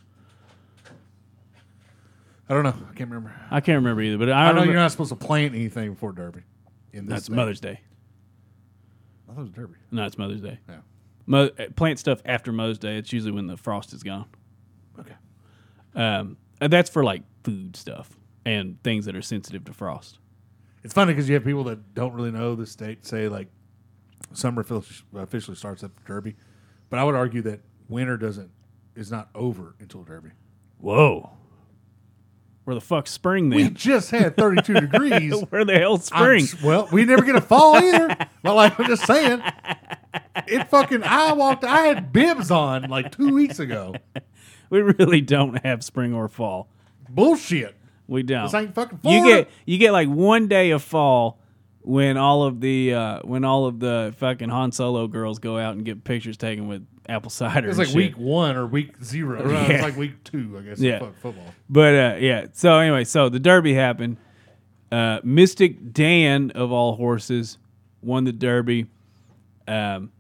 I don't know. I can't remember. I can't remember either, but I, I know remember, you're not supposed to plant anything before Derby. In this That's state. Mother's Day. I thought it was Derby. No, it's Mother's Day. Yeah. Mo- plant stuff after Mother's Day. It's usually when the frost is gone. Okay. Um, and that's for like food stuff and things that are sensitive to frost. It's funny because you have people that don't really know the state say like summer officially starts at Derby, but I would argue that winter doesn't is not over until Derby. Whoa. Where the fuck's spring We then? just had thirty-two degrees. Where the hell's I'm- spring? well, we never get a fall either. But like I'm just saying, it fucking. I walked. I had bibs on like two weeks ago. We really don't have spring or fall. Bullshit. We don't. This ain't fucking You Florida. get you get like one day of fall when all of the uh, when all of the fucking Han Solo girls go out and get pictures taken with apple cider. It's and like shit. week one or week zero. No, Yeah. It's like week two, I guess. Yeah. Of football. But uh, yeah, so anyway, so the Derby happened. Uh, Mystic Dan of all horses won the Derby. Um,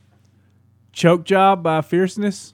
choke job by Fierceness.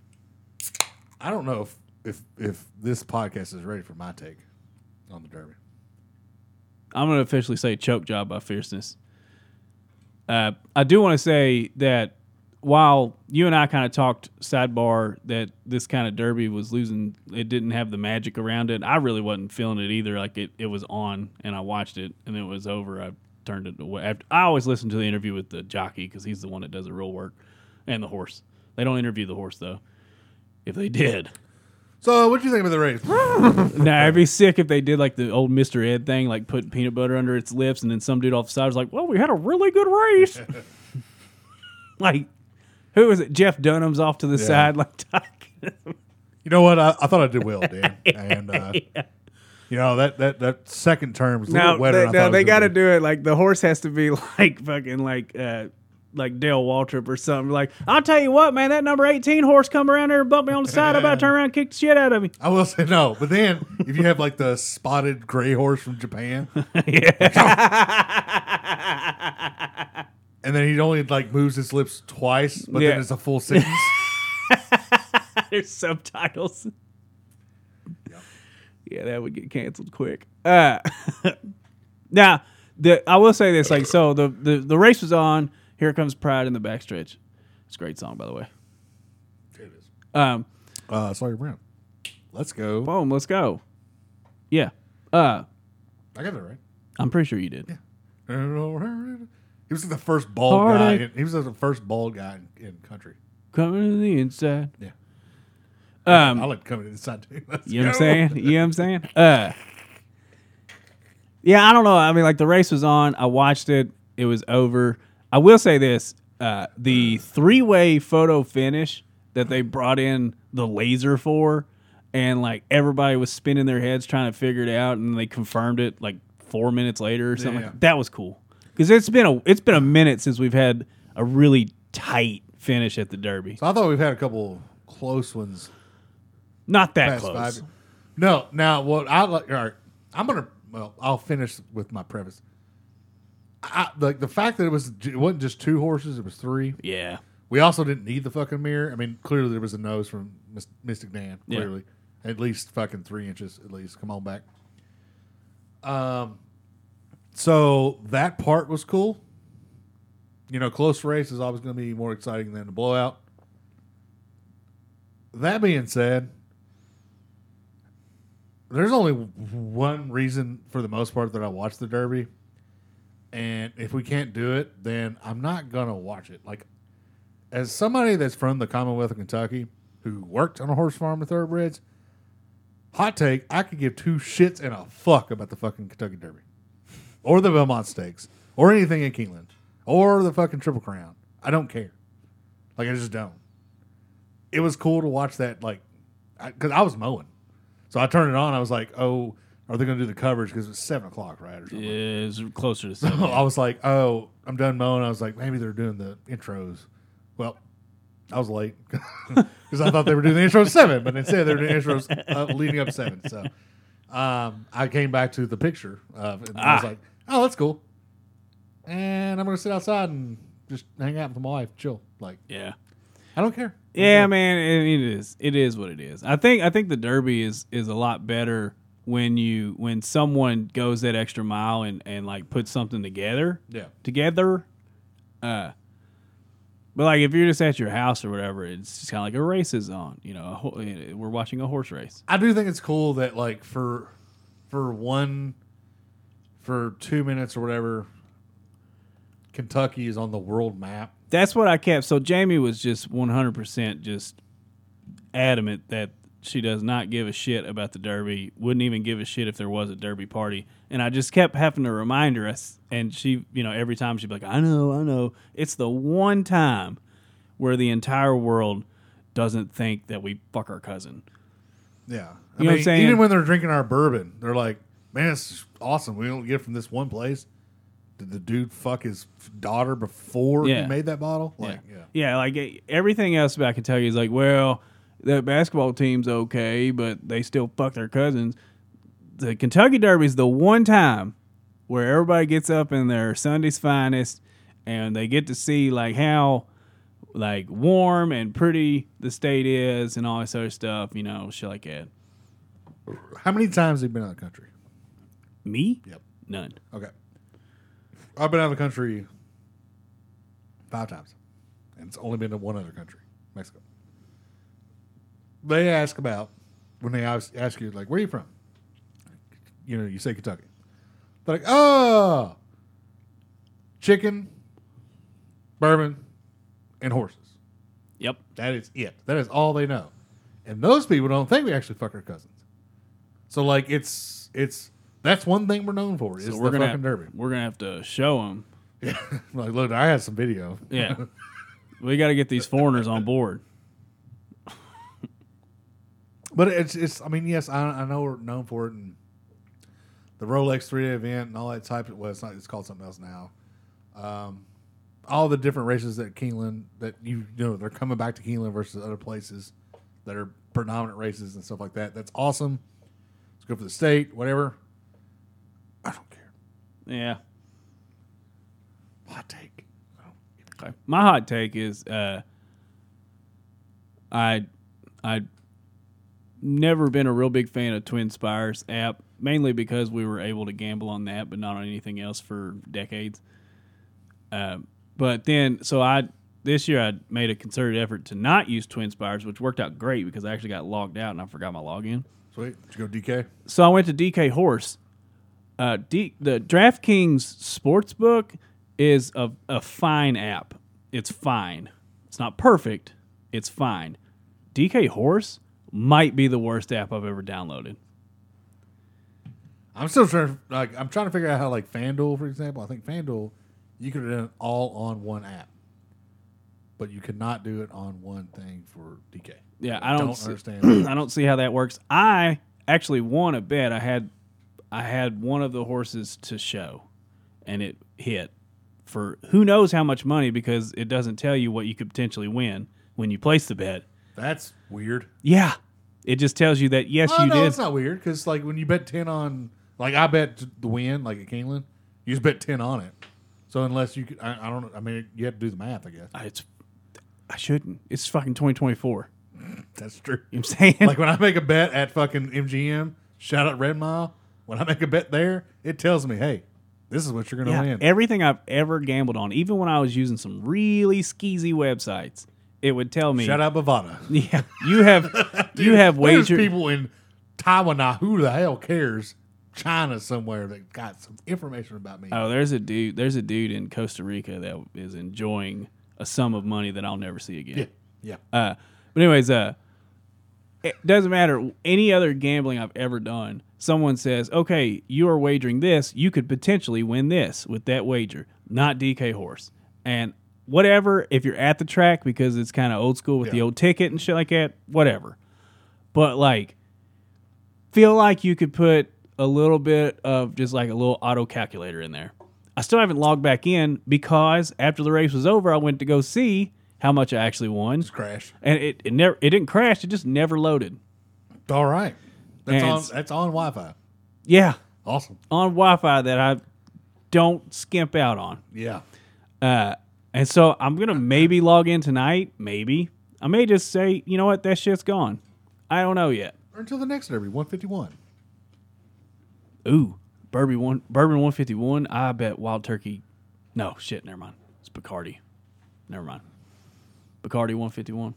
I don't know if, if if this podcast is ready for my take on the Derby. I'm going to officially say choke job by Fierceness. Uh, I do want to say that while you and I kind of talked sidebar that this kind of Derby was losing, it didn't have the magic around it. I really wasn't feeling it either. Like it, it was on and I watched it and it was over. I turned it away. After, I always listen to the interview with the jockey because he's the one that does the real work and the horse. They don't interview the horse though. If they did. So, what do you think about the race? Nah, it'd be sick if they did like the old Mister Ed thing, like put peanut butter under its lips, and then some dude off the side was like, well, we had a really good race. Like, who is it? Jeff Dunham's off to the Yeah. side, like talking. You know what? I, I thought I did well, Dan. And, uh, you know, that, that, that second term was a little Now, wetter they, than I now thought it they was got to gonna be. do it like the horse has to be like fucking like uh, like Dale Waltrip or something. Like, I'll tell you what, man, that number eighteen horse come around there and bumped me on the side. I'm about to turn around and kick the shit out of me. I will say no. But then, if you have like the spotted gray horse from Japan, and then he only like moves his lips twice, but Yeah. then it's a full sentence. There's subtitles. Yeah, that would get canceled quick. Uh, now, the I will say this: like, so the, the the race was on. Here Comes Pride in the backstretch. It's a great song, by the way. It is. Um, Uh, Sawyer Brown. Let's go. boom, let's go. Yeah. Uh, I got that right. I'm pretty sure you did. Yeah. He was the first bald Heartache. guy. In, he was the first bald guy in, in country. Coming to the inside. Yeah. Um, I like coming inside too. Let's You know what I'm go. saying? You know what I'm saying? Uh, yeah, I don't know. I mean, like the race was on. I watched it. It was over. I will say this: uh, the three-way photo finish that they brought in the laser for, and like everybody was spinning their heads trying to figure it out, and they confirmed it like four minutes later or something. Yeah. Like, that was cool because it's been a it's been a minute since we've had a really tight finish at the Derby. So I thought we've had a couple close ones. Not that past close. five. No, now what I like. All right, I'm gonna. Well, I'll finish with my preface. I, like the fact that it was it wasn't just two horses; it was three. Yeah. We also didn't need the fucking mirror. I mean, clearly there was a nose from Mis- Mystic Dan. Yeah. Clearly, at least fucking three inches. At least, come on back. Um, so that part was cool. You know, close race is always going to be more exciting than a blowout. That being said, there's only one reason for the most part that I watch the Derby. And if we can't do it, then I'm not going to watch it. Like, as somebody that's from the Commonwealth of Kentucky who worked on a horse farm with thoroughbreds, hot take, I could give two shits and a fuck about the fucking Kentucky Derby. Or the Belmont Stakes. Or anything in Keeneland. Or the fucking Triple Crown. I don't care. Like, I just don't. It was cool to watch that, like, because I, I was mowing. So I turned it on. I was like, oh, are they going to do the coverage? Because it's seven o'clock, right? Or something. Yeah, it's closer to seven. I was like, oh, I'm done mowing. I was like, maybe they're doing the intros. Well, I was late because I thought they were doing the intros at seven, but instead they were doing intros uh, leading up to seven. So um, I came back to the picture of it, and I was Ah. like, oh, that's cool. And I'm going to sit outside and just hang out with my wife, chill. Like, Yeah. I don't care. Yeah, man, it, it is. It is what it is. I think I think the Derby is is a lot better when you when someone goes that extra mile and, and like puts something together. Yeah. Together. Uh but like if you're just at your house or whatever, it's just kind of like a race is on. You know, a ho- we're watching a horse race. I do think it's cool that like for for one for two minutes or whatever, Kentucky is on the world map. That's what I kept. So Jamie was just one hundred percent just adamant that she does not give a shit about the Derby, wouldn't even give a shit if there was a Derby party. And I just kept having to remind her, and she, you know, every time she'd be like, I know, I know. It's the one time where the entire world doesn't think that we fuck our cousin. Yeah. I You know mean, what I'm saying? even when they're drinking our bourbon, they're like, man, it's awesome. We don't get it from this one place. Did the dude fuck his daughter before Yeah. he made that bottle? Like, yeah. Yeah, like eh, everything else about Kentucky is like, well, the basketball team's okay, but they still fuck their cousins. The Kentucky Derby is the one time where everybody gets up in their Sunday's finest and they get to see like how like warm and pretty the state is and all this other stuff, you know, shit like that. How many times have you been out of the country? Me? Yep. None. Okay. I've been out of the country five times. And it's only been to one other country, Mexico. They ask about, when they ask, ask you, like, where are you from? You know, you say Kentucky. They're like, oh, chicken, bourbon, and horses. Yep. That is it. That is all they know. And those people don't think we actually fuck our cousins. So, like, it's, it's, that's one thing we're known for is So the we're gonna fucking derby. we're gonna have to show them. Yeah. Like, look, I had some video. Yeah. We got to get these foreigners on board. But it's, it's. I mean, yes, I, I know we're known for it, and the Rolex three day event and all that type of. Well, it's not. It's called something else now. Um, all the different races at Keeneland that you, you know they're coming back to Keeneland versus other places that are predominant races and stuff like that. That's awesome. It's good for the state. Whatever. I don't care. Yeah. Hot take. I don't, Okay. My hot take is uh, I I never been a real big fan of Twin Spires app, mainly because we were able to gamble on that, but not on anything else for decades. Uh, but then, so I this year I made a concerted effort to not use Twin Spires, which worked out great because I actually got logged out and I forgot my login. Sweet. Did you go D K? So I went to D K Horse. Uh, D, the DraftKings Sportsbook is a, a fine app. It's fine. It's not perfect. It's fine. D K Horse might be the worst app I've ever downloaded. I'm still trying. Like, I'm trying to figure out how, like FanDuel, for example. I think FanDuel, you could have done it all on one app, but you could not do it on one thing for D K. Yeah, I don't, don't see, understand. I don't see how that works. I actually won a bet. I had, I had one of the horses to show, and it hit for who knows how much money because it doesn't tell you what you could potentially win when you place the bet. That's weird. Yeah, it just tells you that yes, oh, you no, did. It's not weird because like when you bet ten on, like I bet the win, like at Keeneland, you just bet ten on it. So unless you, could, I, I don't know. I mean, you have to do the math, I guess. I, it's, I shouldn't. It's fucking twenty twenty-four. That's true. You know what I'm saying? Like when I make a bet at fucking M G M, shout out Red Mile. When I make a bet there, it tells me, hey, this is what you're going to yeah, win. everything I've ever gambled on, even when I was using some really skeezy websites, it would tell me. Shout out Bovada. Yeah, you have Dude, you have there's wagered. people in Taiwan now. Who the hell cares? China somewhere that got some information about me. Oh, there's a dude. There's a dude in Costa Rica that is enjoying a sum of money that I'll never see again. Yeah, yeah. Uh, but anyways, uh, it doesn't matter. Any other gambling I've ever done, someone says, "Okay, you are wagering this. You could potentially win this with that wager." Not D K Horse, and whatever. If you're at the track because it's kind of old school with Yeah. the old ticket and shit like that, whatever. But like, feel like you could put a little bit of just like a little auto calculator in there. I still haven't logged back in because after the race was over, I went to go see how much I actually won. It's crashed. And it, it never it didn't crash, it just never loaded. All right. That's And on. it's- That's on Wi-Fi. Yeah. Awesome. On Wi-Fi that I don't skimp out on. Yeah. Uh, and so I'm gonna maybe log in tonight, maybe. I may just say, you know what, that shit's gone. I don't know yet. Or until the next Derby, one fifty-one. Ooh, Bourbon one Bourbon one fifty-one. I bet Wild Turkey. No, shit, never mind. It's Bacardi. Never mind. Bacardi one fifty-one.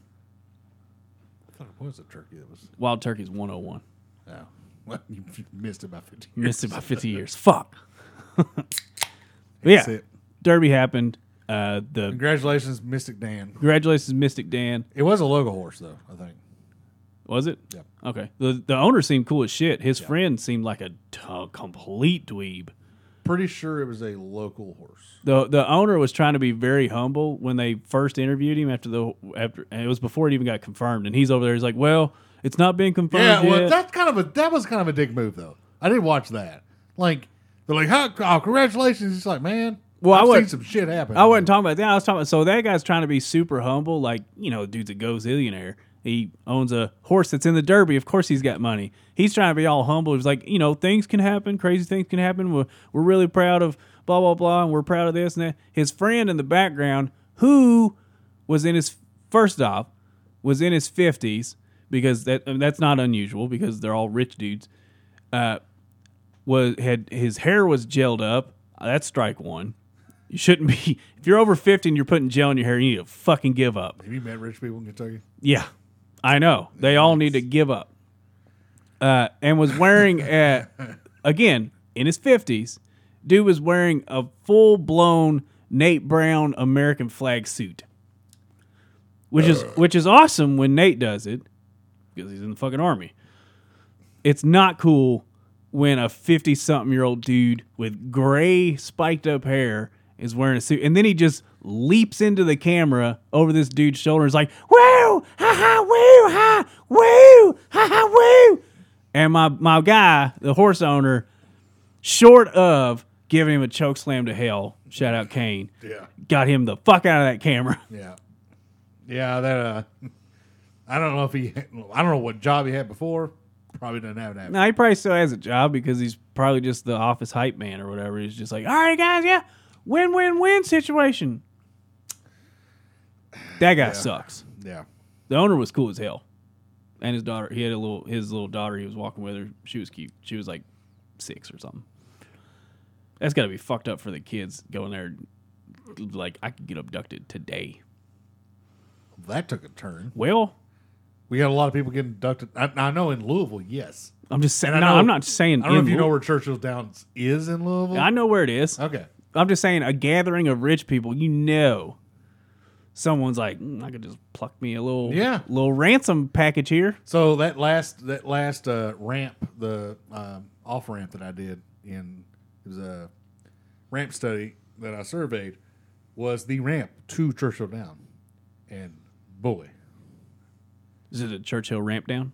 I thought it was a turkey that was. Wild Turkey's one oh one. Oh. Well, you missed it by fifty years. Missed it by fifty years. Fuck. But yeah, That's it. Derby happened. Uh, the Congratulations, Mystic Dan. congratulations, Mystic Dan. It was a logo horse, though, I think. Was it? Yeah. Okay. The the owner seemed cool as shit. His Yeah. friend seemed like a t- complete dweeb. Pretty sure it was a local horse. The the owner was trying to be very humble when they first interviewed him after the after and it was before it even got confirmed. And he's over there. He's like, "Well, it's not been confirmed Yeah, well, yet." that's kind of a that was kind of a dick move, though. I did watch that. Like they're like, "How? Oh, congratulations!" It's like, man, Well, I I've seen wasn't- some shit happen. I wasn't talking about that. I was talking about so that guy's trying to be super humble, like you know, dude's a gazillionaire. He owns a horse that's in the Derby. Of course, he's got money. He's trying to be all humble. He's like, you know, things can happen, crazy things can happen. We're, we're really proud of blah blah blah, and we're proud of this and that. His friend in the background, who was in his first off, was in his fifties because that I mean, that's not unusual because they're all rich dudes. Uh, was had his hair was gelled up. That's strike one. You shouldn't be. If you're over fifty and you're putting gel in your hair, you need to fucking give up. Have you met rich people in Kentucky? Yeah, I know. They all need to give up. Uh, and was wearing, a, again, in his fifties, dude was wearing a full-blown Nate Brown American flag suit. Which is which is awesome when Nate does it, because he's in the fucking army. It's not cool when a fifty-something-year-old dude with gray spiked-up hair is wearing a suit, and then he just leaps into the camera over this dude's shoulder and is like, woo, ha ha, woo, ha, woo, ha ha, woo. And my, my guy, the horse owner, short of giving him a choke slam to hell, shout out Kane, Yeah. got him the fuck out of that camera. Yeah. Yeah, that uh I don't know if he I don't know what job he had before. Probably doesn't have that. Now, he probably still has a job because he's probably just the office hype man or whatever. He's just like, all right, guys, yeah, win-win-win situation. That guy Yeah. sucks. Yeah. The owner was cool as hell. And his daughter, he had a little, his little daughter, he was walking with her. She was cute. She was like six or something. That's got to be fucked up for the kids going there. Like, I could get abducted today. That took a turn. Well, We had a lot of people getting abducted. I, I know in Louisville, yes. I'm just saying. And No, I know- I'm not saying. I don't know in if you know Louis- where Churchill Downs is in Louisville. I know where it is. Okay. I'm just saying, a gathering of rich people. You know, someone's like, mm, I could just pluck me a little, Yeah. little ransom package here. So that last that last uh, ramp, the um, off ramp that I did in it was a ramp study that I surveyed, was the ramp to Churchill Down, and boy, Is it a Churchill ramp down?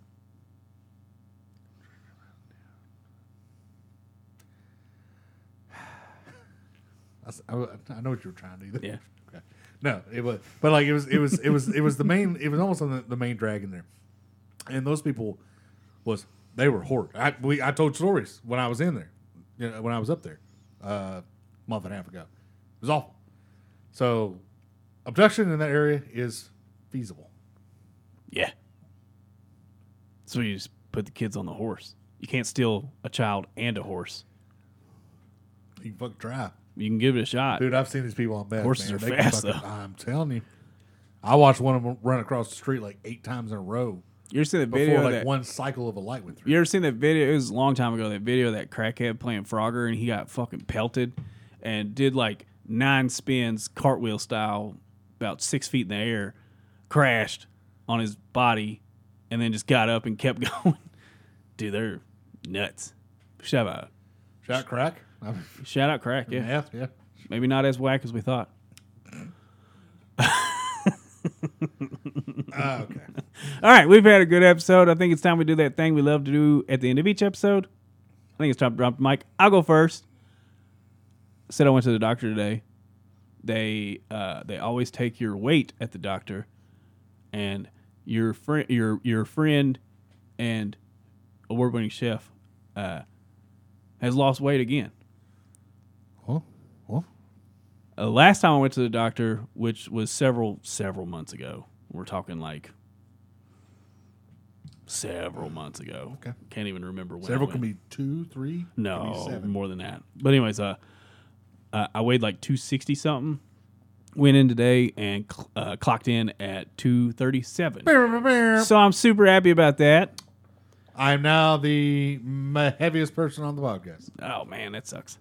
I, s- I- I know what you were trying to do. Yeah. Okay. No, it was, but like it was, it was, it was, it was the main. It was almost on the, the main drag in there, and those people was they were horrid. I we I told stories when I was in there, you know, when I was up there, uh, a month and a half ago. It was awful. So, abduction in that area is feasible. Yeah. So you just put the kids on the horse. You can't steal a child and a horse. You can fucking try, You can give it a shot. dude. I've seen these people on bed. Horses man. are They can fast, fucking- though. I'm telling you, I watched one of them run across the street like eight times in a row You ever seen the before video like that? one cycle of a light went through. You ever seen that video? It was a long time ago. That video of that crackhead playing Frogger, and he got fucking pelted, and did like nine spins, cartwheel style, about six feet in the air, crashed on his body, and then just got up and kept going. Dude, they're nuts. Shout out, Shot crack. shout out, crack. Yeah, Yeah, yeah. maybe not as whack as we thought. Ah, okay. All right, we've had a good episode. I think it's time we do that thing we love to do at the end of each episode. I think it's time to drop the mic. I'll go first. Said I went to the doctor today. They uh, they always take your weight at the doctor, and your friend your your friend and award-winning chef uh, has lost weight again. Well, well, Uh, last time I went to the doctor, which was several several months ago, we're talking like several months ago. Okay. Can't even remember when. I several went. can be two, three, can be No, seven. more than that. But anyways, uh, uh, I weighed like two sixty something. Went in today and cl- uh, clocked in at two thirty-seven. So I'm super happy about that. I'm now the m- heaviest person on the podcast. Oh man, that sucks.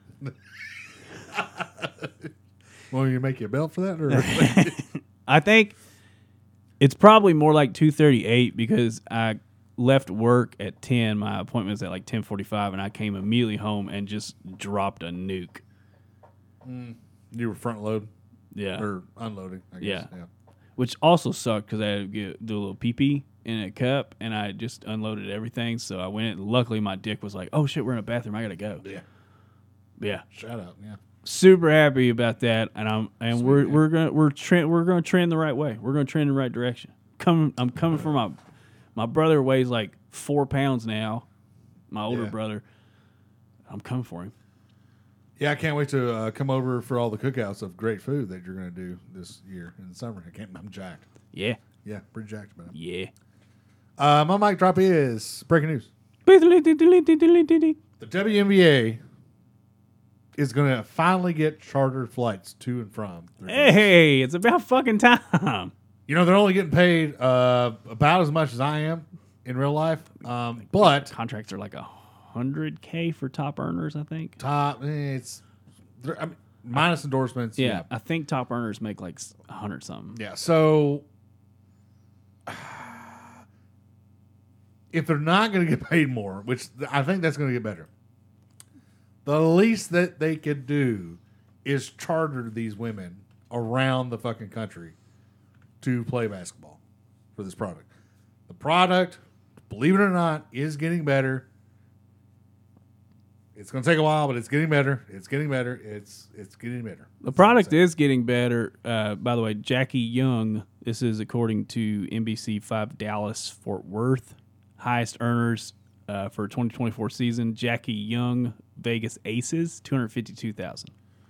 Want me to make you a belt for that? Or? I think it's probably more like two thirty-eight because I left work at ten. My appointment was at like ten forty-five, and I came immediately home and just dropped a nuke. You were front load Yeah. or unloading, I guess. Yeah. Yeah. Which also sucked because I had to get, do a little pee-pee in a cup, and I just unloaded everything. So I went in. Luckily, my dick was like, oh, shit, we're in a bathroom. I got to go. Yeah. Yeah. Shout out. Yeah. Super happy about that, and I'm and Sweet, we're man. we're gonna we're trend we're gonna trend the right way. We're gonna trend in the right direction. Coming, I'm coming from my my brother weighs like four pounds now. My older Yeah. brother. I'm coming for him. Yeah, I can't wait to uh, come over for all the cookouts of great food that you're going to do this year in the summer. I can't. I'm jacked. Yeah, Yeah, pretty jacked about it. yeah. Uh, my mic drop is breaking news. The W N B A is going to finally get chartered flights to and from. their games. Hey, it's about fucking time. You know, they're only getting paid uh, about as much as I am in real life. Um, but Contracts are like a hundred k for top earners, I think. top, eh, it's they're- I mean, minus endorsements. Yeah, Yeah. I think top earners make like a hundred something. Yeah. So if they're not going to get paid more, which I think that's going to get better, the least that they could do is charter these women around the fucking country to play basketball for this product. The product, believe it or not, is getting better. It's going to take a while, but it's getting better. It's getting better. It's it's getting better. The product is getting better. Uh, by the way, Jackie Young, this is according to N B C five Dallas Fort Worth, highest earners uh, for twenty twenty-four season. Jackie Young, Vegas Aces, two hundred fifty-two thousand.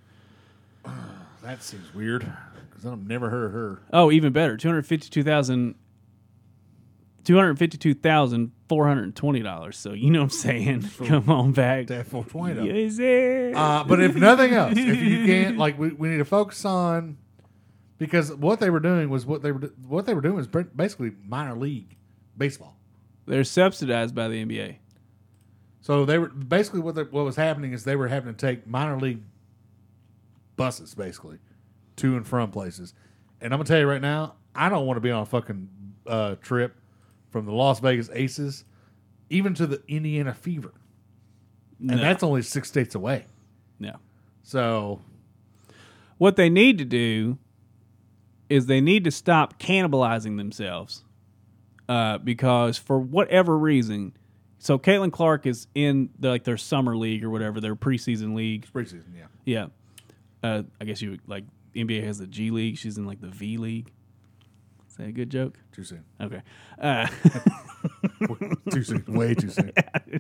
That seems weird because I've never heard of her. Oh, even better, two hundred fifty-two thousand two hundred fifty-two thousand four hundred twenty dollars. So you know what I'm saying? Come on back. That four twenty. Yes, sir. Uh, but if nothing else, if you can't, like, we, we need to focus on, because what they were doing was what they were what they were doing was basically minor league baseball. They're subsidized by the N B A. So they were basically what they, what was happening is they were having to take minor league buses basically to and from places. And I'm gonna tell you right now, I don't want to be on a fucking uh, trip from the Las Vegas Aces even to the Indiana Fever, and No. that's only six states away. No. So What they need to do is they need to stop cannibalizing themselves uh, because for whatever reason, so Caitlin Clark is in the, like their summer league or whatever, their preseason league. preseason, yeah. Yeah. Uh, I guess you would, like N B A has the G League. She's in like the V League. Is that a good joke? Too soon. Okay. Uh, Too soon. Way too soon.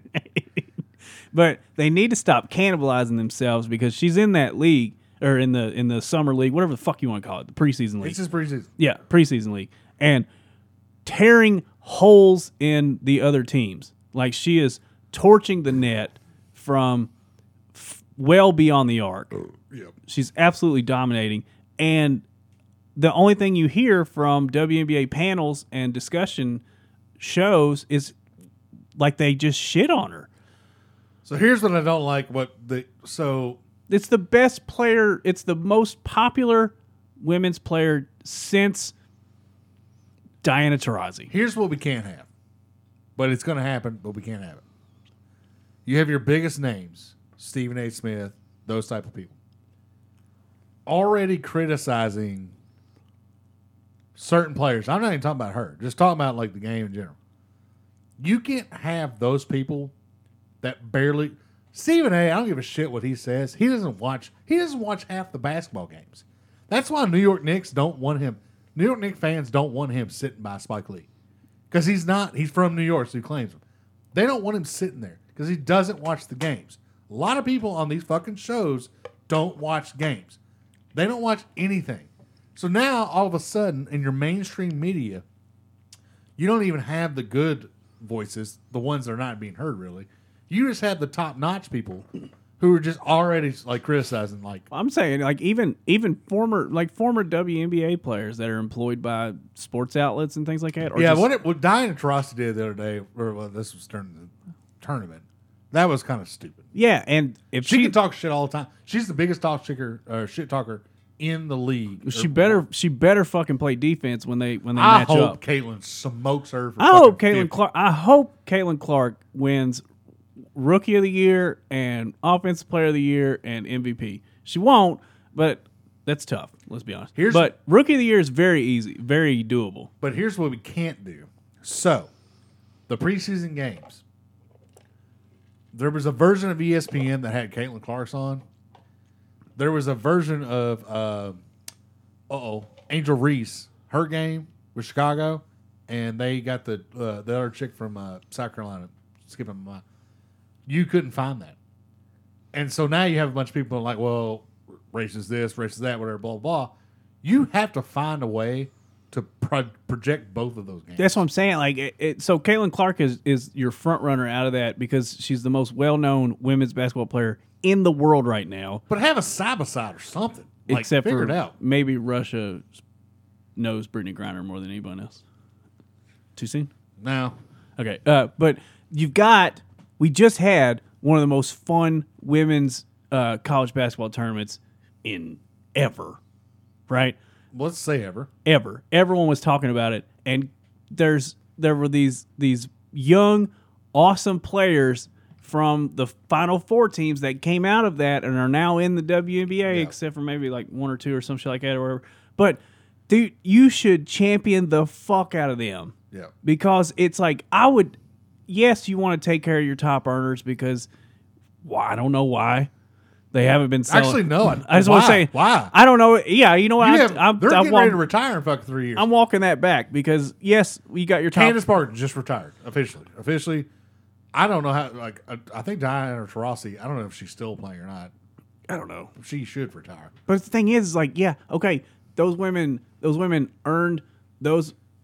but they need to stop cannibalizing themselves because she's in that league or in the in the summer league, whatever the fuck you want to call it, the preseason league. It's just preseason. Yeah, preseason league. And tearing holes in the other teams. Like she is torching the net from f- well beyond the arc. Yep. She's absolutely dominating. And the only thing you hear from W N B A panels and discussion shows is like they just shit on her. So here's what I don't like. What the so It's the best player. It's the most popular women's player since Diana Taurasi. here's what we can't have, but it's going to happen. But we can't have it. You have your biggest names, Stephen A. Smith, those type of people, already criticizing certain players. I'm not even talking about her. Just talking about like the game in general. You can't have those people that barely. Stephen A. I don't give a shit what he says. He doesn't watch. He doesn't watch half the basketball games. That's why New York Knicks don't want him. New York Knicks fans don't want him sitting by Spike Lee because he's not. He's from New York, so he claims him. They don't want him sitting there because he doesn't watch the games. A lot of people on these fucking shows don't watch games. They don't watch anything. So now, all of a sudden, in your mainstream media, you don't even have the good voices, the ones that are not being heard, really. You just have the top-notch people who are just already like criticizing, like, I'm saying, like even even former like former W N B A players that are employed by sports outlets and things like that. Or yeah, just, what it, what Diana Taurasi did the other day, or well, this was during the tournament, that was kind of stupid. yeah, and if She, she, can talk shit all the time. She's the biggest talk chicker, or shit talker in the league. she Or- better she better fucking play defense when they when they I match hope up. Caitlin smokes her. For I hope fucking Caitlin fifty. Clark. I hope Caitlin Clark wins Rookie of the Year and Offensive Player of the Year and M V P. She won't, but that's tough. Let's be honest. Here's- but Rookie of the Year is very easy, very doable. But here's what we can't do. So, the preseason games. There was a version of E S P N that had Caitlin Clark on. There was a version of, uh oh, Angel Reese, her game with Chicago, and they got the uh, the other chick from uh, South Carolina. Skipping my mind. You couldn't find that. And so now you have a bunch of people like, well, race is this, race is that, whatever, blah, blah, blah. You have to find a way to pro- project both of those games. That's what I'm saying. Like, it, it, so Caitlin Clark is is your front runner out of that because she's the most well known women's basketball player in the world right now. But have a side by side or something. Like, except figure for it out. maybe Russia knows Brittany Griner more than anyone else. Too soon? No. Okay, uh, but you've got. We just had one of the most fun women's uh, college basketball tournaments in ever, right? Let's say ever. Ever. Everyone was talking about it, and there's there were these these young, awesome players from the Final Four teams that came out of that and are now in the W N B A, Yeah. except for maybe like one or two or some shit like that or whatever. But dude, you should champion the fuck out of them. Yeah. Because it's like I would. Yes, you want to take care of your top earners because well, I don't know why they haven't been selling. Actually, no. I, I just why? want to say Why? I don't know. Yeah, you know what? You I'm, have, I'm, they're I'm, getting I'm, ready to retire in fucking three years. I'm walking that back because yes, you got your top. Candace Parker just retired officially. Officially, I don't know how. Like, I, I think Diana Taurasi. I don't know if she's still playing or not. I don't know. She should retire. But the thing is, is like, yeah, okay, those women, those women earned those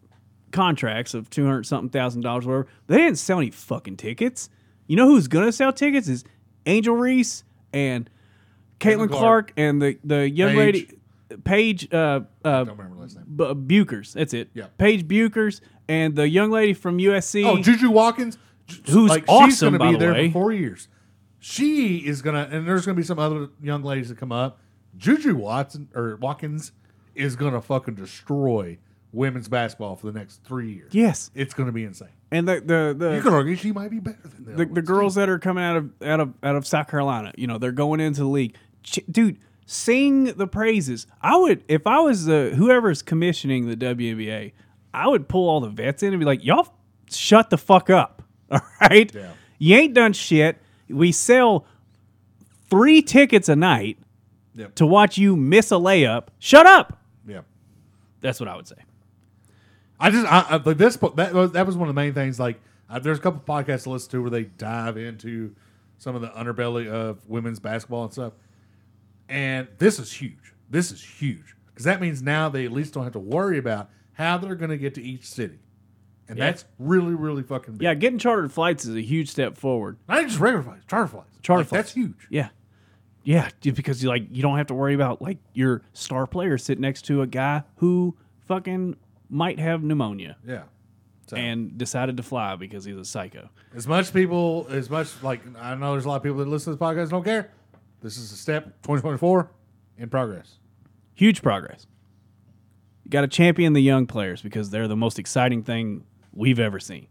contracts of two hundred something thousand dollars, whatever. They didn't sell any fucking tickets. You know who's gonna sell tickets is Angel Reese and Caitlin Clark, Clark. and the the young Paige. lady Paige uh, uh, Don't remember last name. B- Bukers. That's it. Yeah. Paige Bukers and the young lady from U S C. Oh, Juju Watkins, Who's like, awesome, she's gonna by be the there way. for four years. She is gonna, and there's gonna be some other young ladies that come up. Juju Watson or Watkins is gonna fucking destroy women's basketball for the next three years. Yes, It's gonna be insane. and the the the, You could argue she might be better than the, the, other the ones, girls too. that are coming out of out of out of South Carolina, you know, they're going into the league. Ch- dude, sing the praises. I would, if I was the whoever's commissioning the W N B A, I would pull all the vets in and be like, y'all shut the fuck up. All right? Yeah. You ain't done shit. We sell three tickets a night Yep. to watch you miss a layup. Shut up. Yeah. That's what I would say. I just I, I, like this. That was that was one of the main things. Like, uh, there's a couple podcasts to listen to where they dive into some of the underbelly of women's basketball and stuff. And this is huge. This is huge because that means now they at least don't have to worry about how they're going to get to each city, and Yeah. that's really really fucking big. Yeah, getting chartered flights is a huge step forward. Not even just regular flights, charter flights. Charter Like, flights. That's huge. Yeah. Yeah, just because you like you don't have to worry about like your star player sitting next to a guy who fucking might have pneumonia Yeah. So, and decided to fly because he's a psycho. as much people, as much like I know, there's a lot of people that listen to this podcast don't care. This is a step twenty twenty-four in progress. Huge progress. You got to champion the young players because they're the most exciting thing we've ever seen.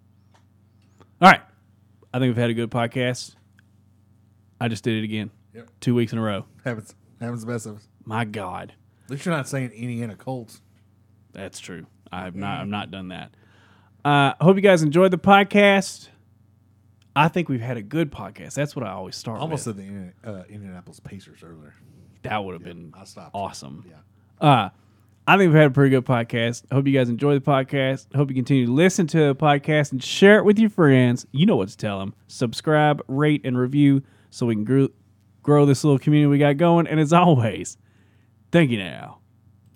All right. I think we've had a good podcast. I just did it again. Yep. Two weeks in a row. Happens. Happens the best of us. My God. At least you're not saying Indiana Colts. That's true. I've not I've not done that. Uh, I hope you guys enjoyed the podcast. I think we've had a good podcast. That's what I always start I almost with. said the Indiana, uh, Indianapolis Pacers earlier. That would have been I stopped. awesome. Yeah. Uh, I think we've had a pretty good podcast. I hope you guys enjoy the podcast. I hope you continue to listen to the podcast and share it with your friends. You know what to tell them. Subscribe, rate, and review so we can grow, grow this little community we got going. And as always, thank you now.